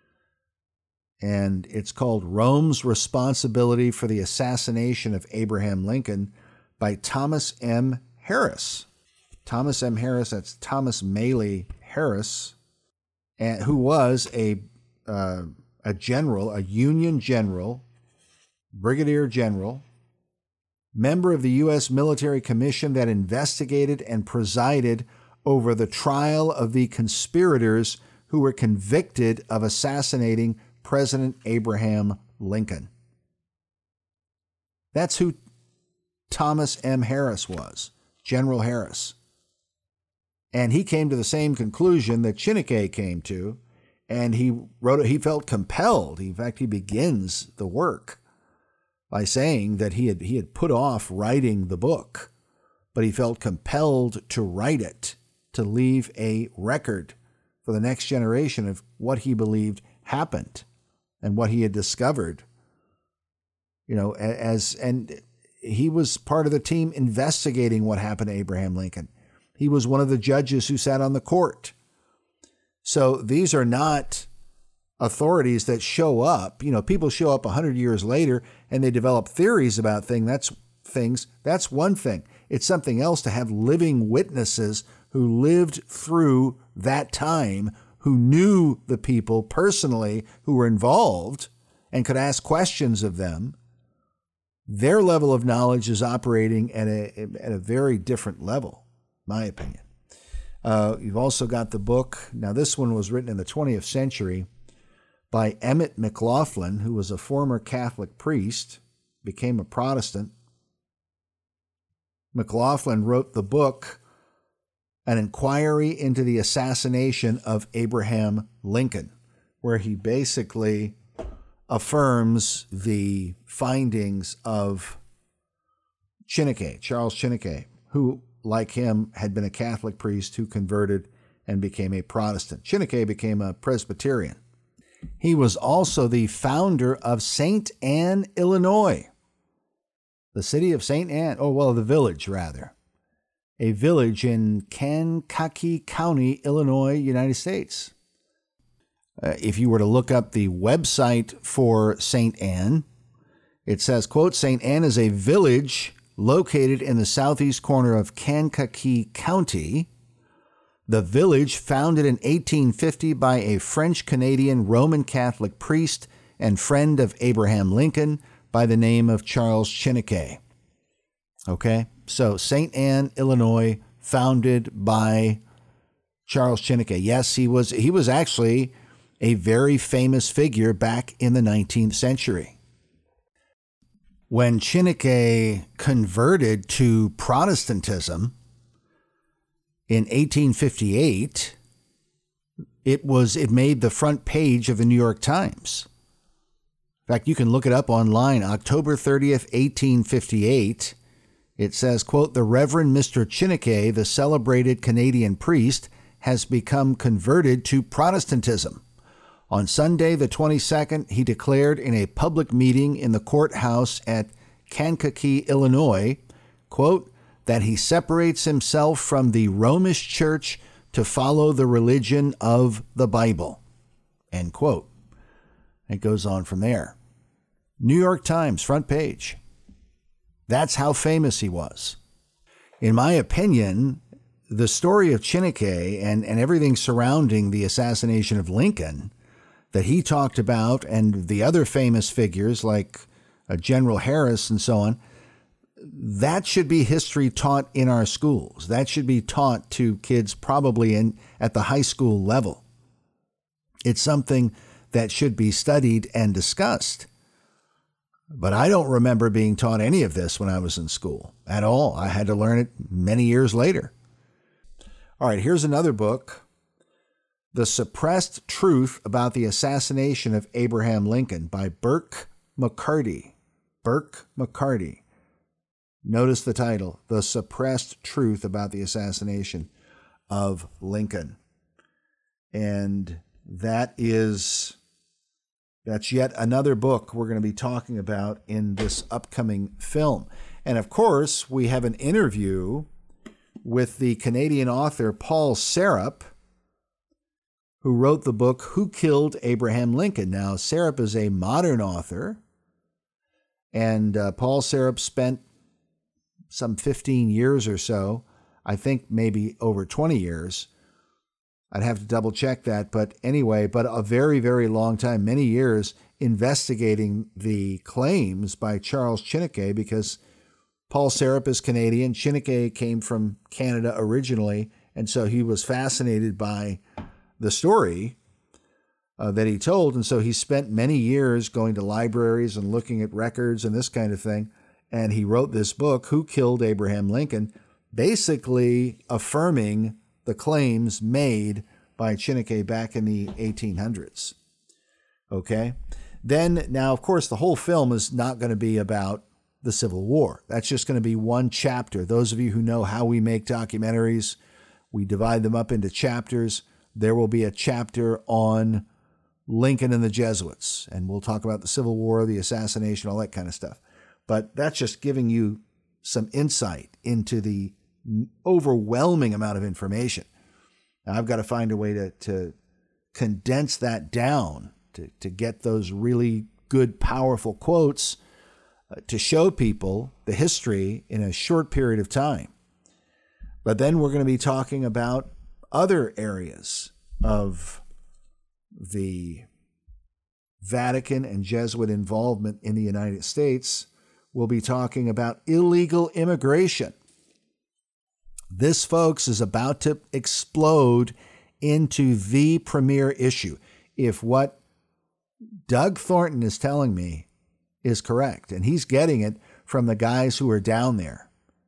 [SPEAKER 3] and it's called Rome's Responsibility for the Assassination of Abraham Lincoln by Thomas M. Harris. Thomas M. Harris, that's Thomas Maley Harris, who was a general, a Union general, brigadier general, member of the U.S. Military Commission that investigated and presided over the trial of the conspirators who were convicted of assassinating President Abraham Lincoln. That's who Thomas M. Harris was, General Harris. And he came to the same conclusion that Chineke came to, and he felt compelled. In fact, he begins the work by saying that he had put off writing the book, but he felt compelled to write it, to leave a record for the next generation of what he believed happened and what he had discovered. And he was part of the team investigating what happened to Abraham Lincoln. He was one of the judges who sat on the court. So these are not authorities that show up. People show up 100 years later and they develop theories about things. That's one thing. It's something else to have living witnesses who lived through that time, who knew the people personally who were involved and could ask questions of them. Their level of knowledge is operating at a very different level, my opinion. You've also got the book. Now, this one was written in the 20th century by Emmett McLaughlin, who was a former Catholic priest, became a Protestant. McLaughlin wrote the book, An Inquiry into the Assassination of Abraham Lincoln, where he basically affirms the findings of Chineke, Charles Chineke, who, like him, had been a Catholic priest who converted and became a Protestant. Chineke became a Presbyterian. He was also the founder of St. Anne, Illinois. The city of St. Anne, the village, rather. A village in Kankakee County, Illinois, United States. If you were to look up the website for St. Anne, it says, quote, "St. Anne is a village located in the southeast corner of Kankakee County. The village, founded in 1850 by a French-Canadian Roman Catholic priest and friend of Abraham Lincoln by the name of Charles Chineke." Okay, so St. Anne, Illinois, founded by Charles Chineke. Yes, he was actually a very famous figure back in the 19th century. When Chineke converted to Protestantism in 1858, it made the front page of the New York Times. In fact, you can look it up online. October 30th, 1858, It says, quote, "The Reverend Mr. Chineke, the celebrated Canadian priest, has become converted to Protestantism. On Sunday, the 22nd, he declared in a public meeting in the courthouse at Kankakee, Illinois, quote, that he separates himself from the Romish Church to follow the religion of the Bible," end quote. It goes on from there. New York Times, front page. That's how famous he was. In my opinion, the story of Chineke and everything surrounding the assassination of Lincoln that he talked about, and the other famous figures like General Harris and so on, that should be history taught in our schools. That should be taught to kids probably at the high school level. It's something that should be studied and discussed. But I don't remember being taught any of this when I was in school at all. I had to learn it many years later. All right, here's another book, The Suppressed Truth About the Assassination of Abraham Lincoln by Burke McCarty. Burke McCarty. Notice the title, The Suppressed Truth About the Assassination of Lincoln. And that's yet another book we're going to be talking about in this upcoming film. And of course, we have an interview with the Canadian author Paul Sarup, who wrote the book Who Killed Abraham Lincoln? Now, Sarup is a modern author, and Paul Sarup spent some 15 years or so, I think maybe over 20 years. I'd have to double check that. But anyway, a very, very long time, many years, investigating the claims by Charles Chineke, because Paul Sarup is Canadian. Chineke came from Canada originally, and so he was fascinated by the story that he told. And so he spent many years going to libraries and looking at records and this kind of thing. And he wrote this book, Who Killed Abraham Lincoln, basically affirming the claims made by Chineke back in the 1800s. Okay? Then, now, of course, the whole film is not going to be about the Civil War. That's just going to be one chapter. Those of you who know how we make documentaries, we divide them up into chapters. There will be a chapter on Lincoln and the Jesuits, and we'll talk about the Civil War, the assassination, all that kind of stuff. But that's just giving you some insight into the overwhelming amount of information. Now, I've got to find a way to condense that down, to get those really good, powerful quotes to show people the history in a short period of time. But then we're going to be talking about other areas of the Vatican and Jesuit involvement in the United States. We'll be talking about illegal immigration. This, folks, is about to explode into the premier issue. If what Doug Thornton is telling me is correct, and he's getting it from the guys who are down there,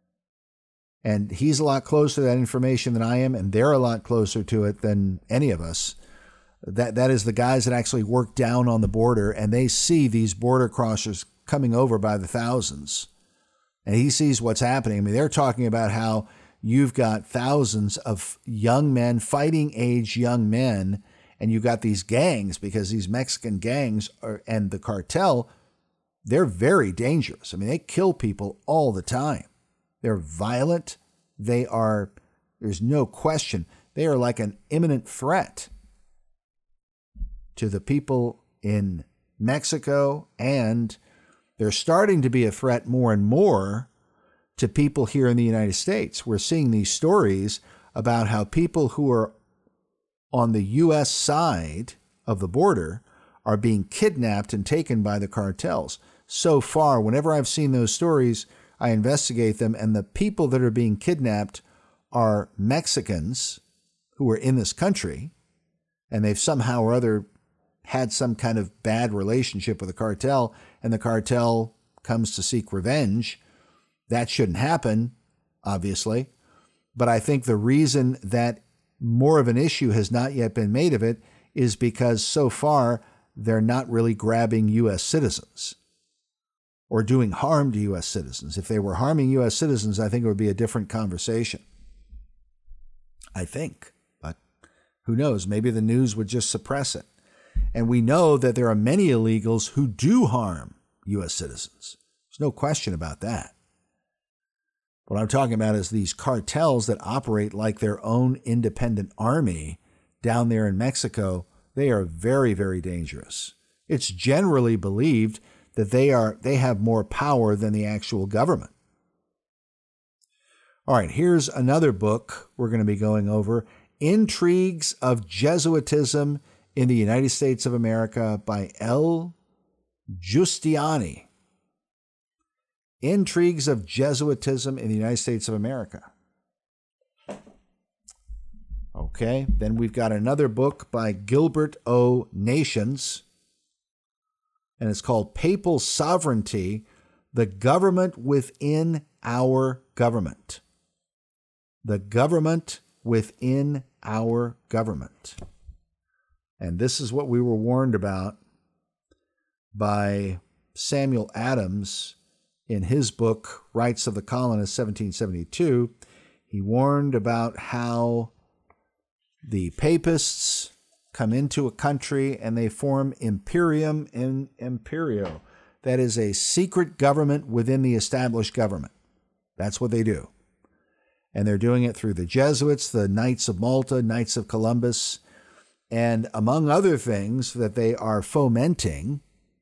[SPEAKER 3] and he's a lot closer to that information than I am, and they're a lot closer to it than any of us. That is the guys that actually work down on the border, and they see these border crossers coming over by the thousands. And he sees what's happening. I mean, they're talking about how you've got thousands of young men, fighting age young men, and you've got these gangs, because these Mexican gangs and the cartel, they're very dangerous. I mean, they kill people all the time. They're violent. There's no question, they are like an imminent threat to the people in Mexico, and they're starting to be a threat more and more to people here in the United States. We're seeing these stories about how people who are on the U.S. side of the border are being kidnapped and taken by the cartels. So far, whenever I've seen those stories, I investigate them, and the people that are being kidnapped are Mexicans who are in this country, and they've somehow or other had some kind of bad relationship with the cartel, and the cartel comes to seek revenge. That shouldn't happen, obviously. But I think the reason that more of an issue has not yet been made of it is because so far they're not really grabbing U.S. citizens. or doing harm to U.S. citizens. If they were harming U.S. citizens, I think it would be a different conversation. I think, but who knows? Maybe the news would just suppress it. And we know that there are many illegals who do harm U.S. citizens. There's no question about that. What I'm talking about is these cartels that operate like their own independent army down there in Mexico. They are very, very dangerous. It's generally believed that they have more power than the actual government. All right, here's another book we're going to be going over, Intrigues of Jesuitism in the United States of America by L. Giustiani. Intrigues of Jesuitism in the United States of America. Okay, then we've got another book by Gilbert O. Nations, and it's called Papal Sovereignty, the Government Within Our Government. The Government Within Our Government. And this is what we were warned about by Samuel Adams in his book, Rights of the Colonists, 1772. He warned about how the papists come into a country and they form imperium in imperio. That is a secret government within the established government. That's what they do. And they're doing it through the Jesuits, the Knights of Malta, Knights of Columbus, and among other things that they are fomenting,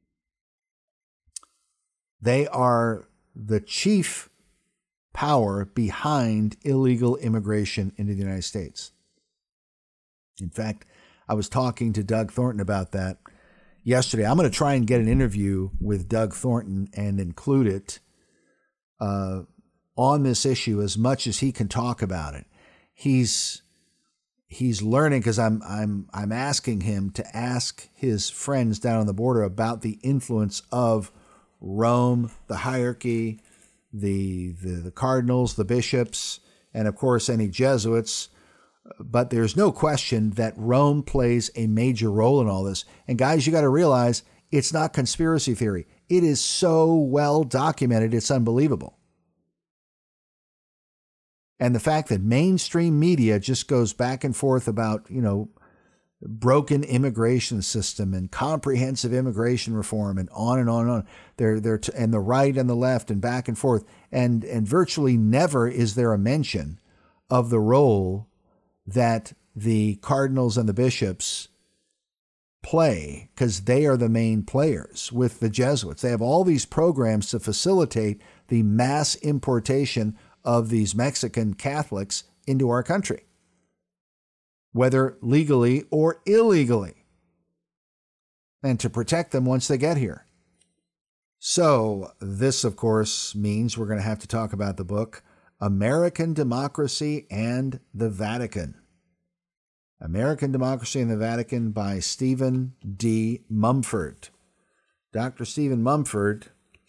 [SPEAKER 3] they are the chief power behind illegal immigration into the United States. In fact, I was talking to Doug Thornton about that yesterday. I'm going to try and get an interview with Doug Thornton and include it on this issue as much as he can talk about it. He's learning, because I'm asking him to ask his friends down on the border about the influence of Rome, the hierarchy, the cardinals, the bishops, and of course any Jesuits. But there's no question that Rome plays a major role in all this. And guys, you got to realize it's not conspiracy theory. It is so well documented, it's unbelievable. And the fact that mainstream media just goes back and forth about, broken immigration system and comprehensive immigration reform and on and on and on. They're and the right and the left and back and forth. And virtually never is there a mention of the role that the cardinals and the bishops play, because they are the main players with the Jesuits. They have all these programs to facilitate the mass importation of these Mexican Catholics into our country, whether legally or illegally, and to protect them once they get here. So this, of course, means we're going to have to talk about the book, American Democracy and the Vatican. American Democracy and the Vatican by Stephen D. Mumford. Dr. Stephen Mumford,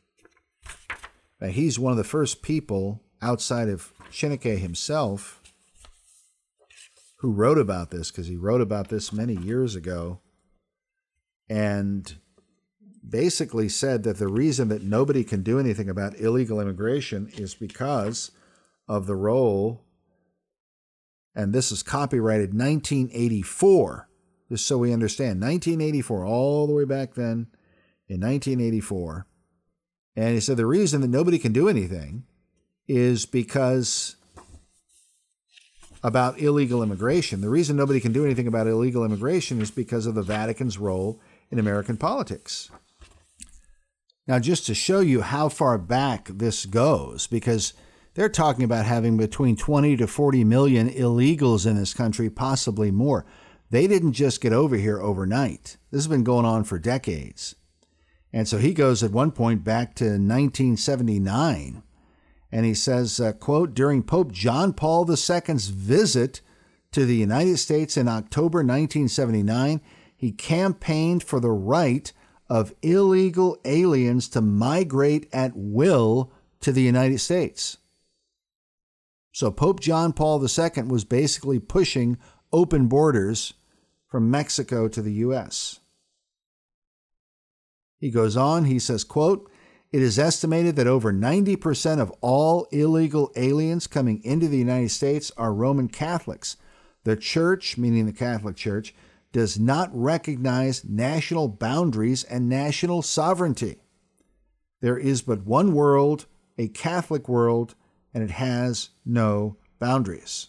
[SPEAKER 3] he's one of the first people outside of Chiniquy himself who wrote about this, because he wrote about this many years ago, and basically said that the reason that nobody can do anything about illegal immigration is because of the role, and this is copyrighted 1984, just so we understand, 1984, all the way back then in 1984. And he said the reason that nobody can do anything is because about illegal immigration. The reason nobody can do anything about illegal immigration is because of the Vatican's role in American politics. Now, just to show you how far back this goes, because they're talking about having between 20 to 40 million illegals in this country, possibly more. They didn't just get over here overnight. This has been going on for decades. And so he goes at one point back to 1979, and he says, quote, during Pope John Paul II's visit to the United States in October 1979, he campaigned for the right of illegal aliens to migrate at will to the United States. So Pope John Paul II was basically pushing open borders from Mexico to the U.S. He goes on, he says, quote, It is estimated that over 90% of all illegal aliens coming into the United States are Roman Catholics. The church, meaning the Catholic Church, does not recognize national boundaries and national sovereignty. There is but one world, a Catholic world, and it has no boundaries.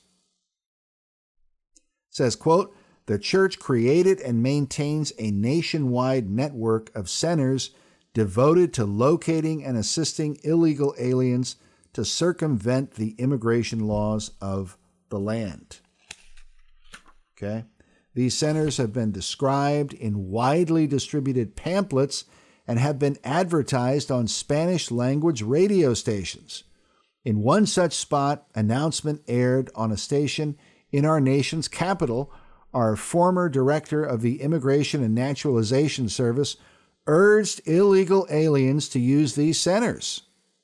[SPEAKER 3] It says, quote, the church created and maintains a nationwide network of centers devoted to locating and assisting illegal aliens to circumvent the immigration laws of the land. Okay? These centers have been described in widely distributed pamphlets and have been advertised on Spanish-language radio stations. In one such spot, announcement aired on a station in our nation's capital. Our former director of the Immigration and Naturalization Service urged illegal aliens to use these centers.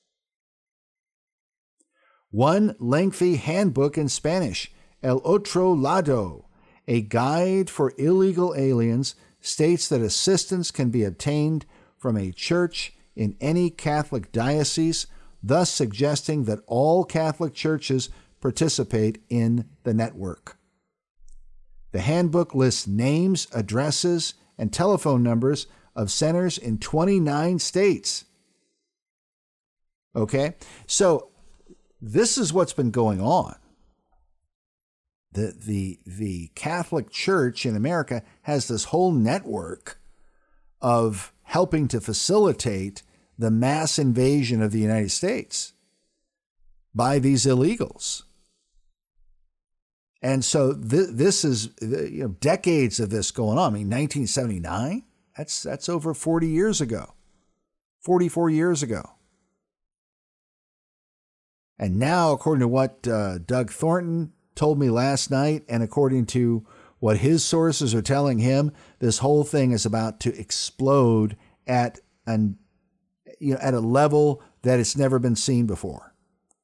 [SPEAKER 3] One lengthy handbook in Spanish, El Otro Lado, a guide for illegal aliens, states that assistance can be obtained from a church in any Catholic diocese, thus suggesting that all Catholic churches participate in the network. The handbook lists names, addresses, and telephone numbers of centers in 29 states. Okay? So this is what's been going on. The Catholic Church in America has this whole network of helping to facilitate the mass invasion of the United States by these illegals. And so this is decades of this going on. I mean, 1979, that's over 40 years ago, 44 years ago. And now, according to what Doug Thornton told me last night, and according to what his sources are telling him, this whole thing is about to explode at a level that it's never been seen before.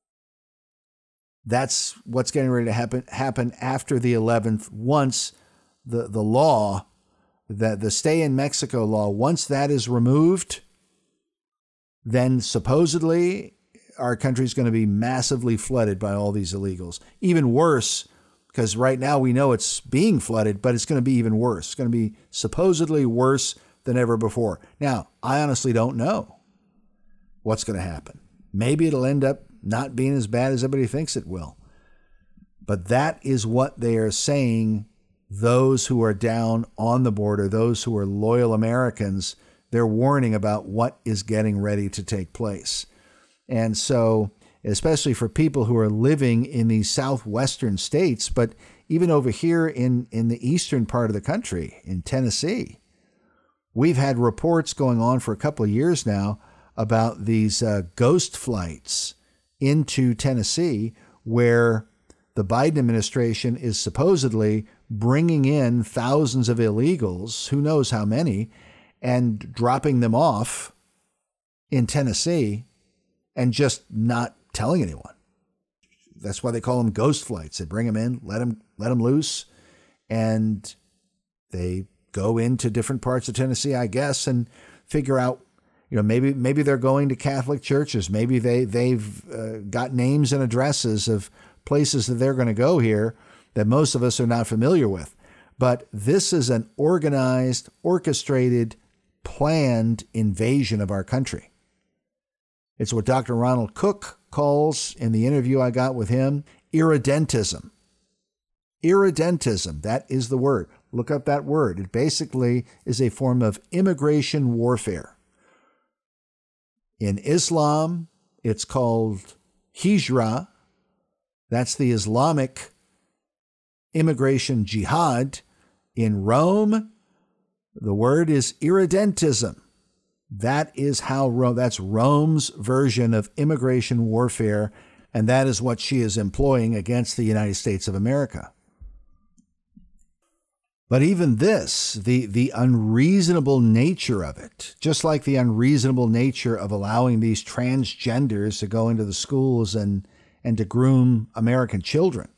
[SPEAKER 3] That's what's getting ready to happen after the 11th. Once the law, the Stay in Mexico law, once that is removed, then supposedly our country is going to be massively flooded by all these illegals. Even worse, because right now we know it's being flooded, but it's going to be even worse. It's going to be supposedly worse than ever before. Now, I honestly don't know what's going to happen. Maybe it'll end up not being as bad as everybody thinks it will. But that is what they are saying, those who are down on the border, those who are loyal Americans, they're warning about what is getting ready to take place. And so, especially for people who are living in the southwestern states, but even over here in the eastern part of the country, in Tennessee, we've had reports going on for a couple of years now about these ghost flights into Tennessee, where the Biden administration is supposedly bringing in thousands of illegals, who knows how many, and dropping them off in Tennessee and just not telling anyone. That's why they call them ghost flights. They bring them in, let them loose, and they go into different parts of Tennessee, I guess, and figure out, maybe they're going to Catholic churches. Maybe they've got names and addresses of places that they're going to go here that most of us are not familiar with. But this is an organized, orchestrated, planned invasion of our country. It's what Dr. Ronald Cook calls, in the interview I got with him, irredentism. Irredentism, that is the word. Look up that word. It basically is a form of immigration warfare. In Islam, it's called hijra. That's the Islamic immigration jihad. In Rome, the word is irredentism. That is how that's Rome's version of immigration warfare, and that is what she is employing against the United States of America. But even this, the unreasonable nature of it, just like the unreasonable nature of allowing these transgenders to go into the schools and to groom American children,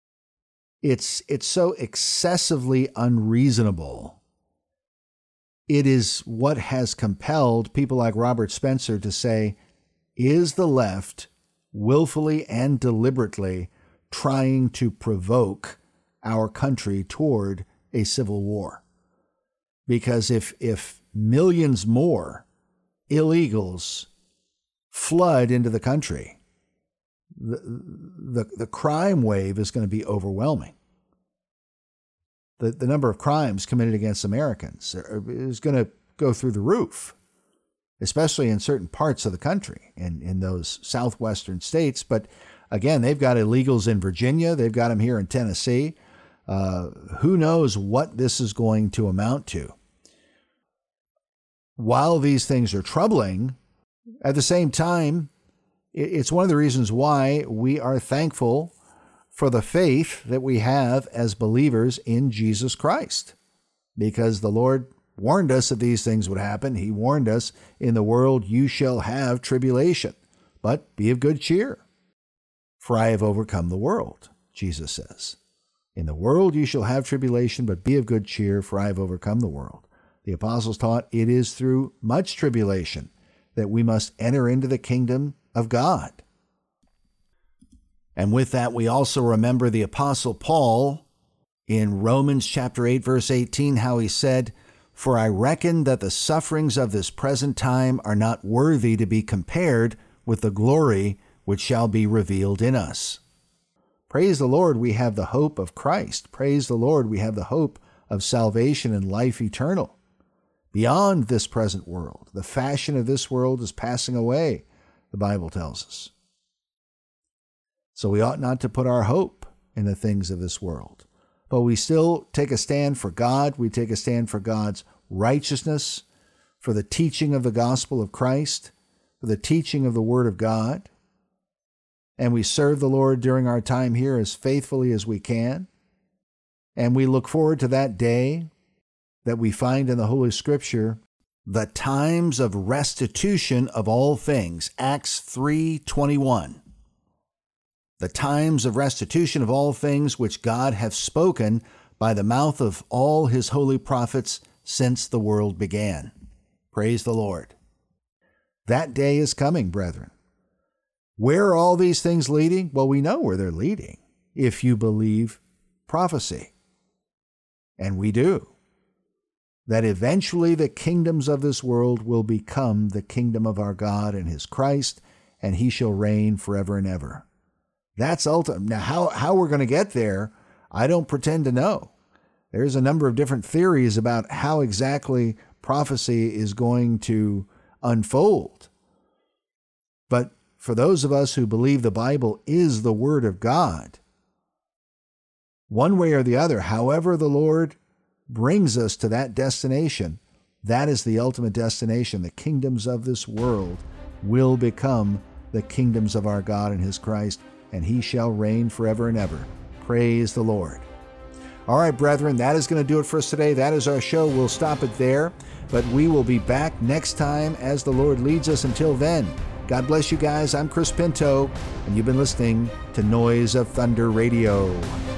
[SPEAKER 3] it's so excessively unreasonable. it is what has compelled people like Robert Spencer to say, is the left willfully and deliberately trying to provoke our country toward a civil war? Because if millions more illegals flood into the country, the crime wave is going to be overwhelming. The number of crimes committed against Americans is going to go through the roof, especially in certain parts of the country, in those southwestern states. But again, they've got illegals in Virginia. They've got them here in Tennessee. Who knows what this is going to amount to? While these things are troubling, at the same time, it's one of the reasons why we are thankful for the faith that we have as believers in Jesus Christ, because the Lord warned us that these things would happen. He warned us, in the world you shall have tribulation, but be of good cheer, for I have overcome the world, Jesus says. In the world you shall have tribulation, but be of good cheer, for I have overcome the world. The apostles taught it is through much tribulation that we must enter into the kingdom of God. And with that, we also remember the Apostle Paul in Romans chapter 8, verse 18, how he said, "For I reckon that the sufferings of this present time are not worthy to be compared with the glory which shall be revealed in us." Praise the Lord, we have the hope of Christ. Praise the Lord, we have the hope of salvation and life eternal. Beyond this present world, the fashion of this world is passing away, the Bible tells us. So we ought not to put our hope in the things of this world. But we still take a stand for God. We take a stand for God's righteousness, for the teaching of the gospel of Christ, for the teaching of the Word of God. And we serve the Lord during our time here as faithfully as we can. And we look forward to that day that we find in the Holy Scripture, the times of restitution of all things, Acts 3:21. The times of restitution of all things which God hath spoken by the mouth of all his holy prophets since the world began. Praise the Lord. That day is coming, brethren. Where are all these things leading? Well, we know where they're leading, if you believe prophecy. And we do. That eventually the kingdoms of this world will become the kingdom of our God and his Christ, and he shall reign forever and ever. That's ultimate. Now, how we're going to get there, I don't pretend to know. There's a number of different theories about how exactly prophecy is going to unfold. But for those of us who believe the Bible is the Word of God, one way or the other, however the Lord brings us to that destination, that is the ultimate destination. The kingdoms of this world will become the kingdoms of our God and his Christ, and he shall reign forever and ever. Praise the Lord. All right, brethren, that is going to do it for us today. That is our show. We'll stop it there, but we will be back next time as the Lord leads us. Until then, God bless you guys. I'm Chris Pinto, and you've been listening to Noise of Thunder Radio.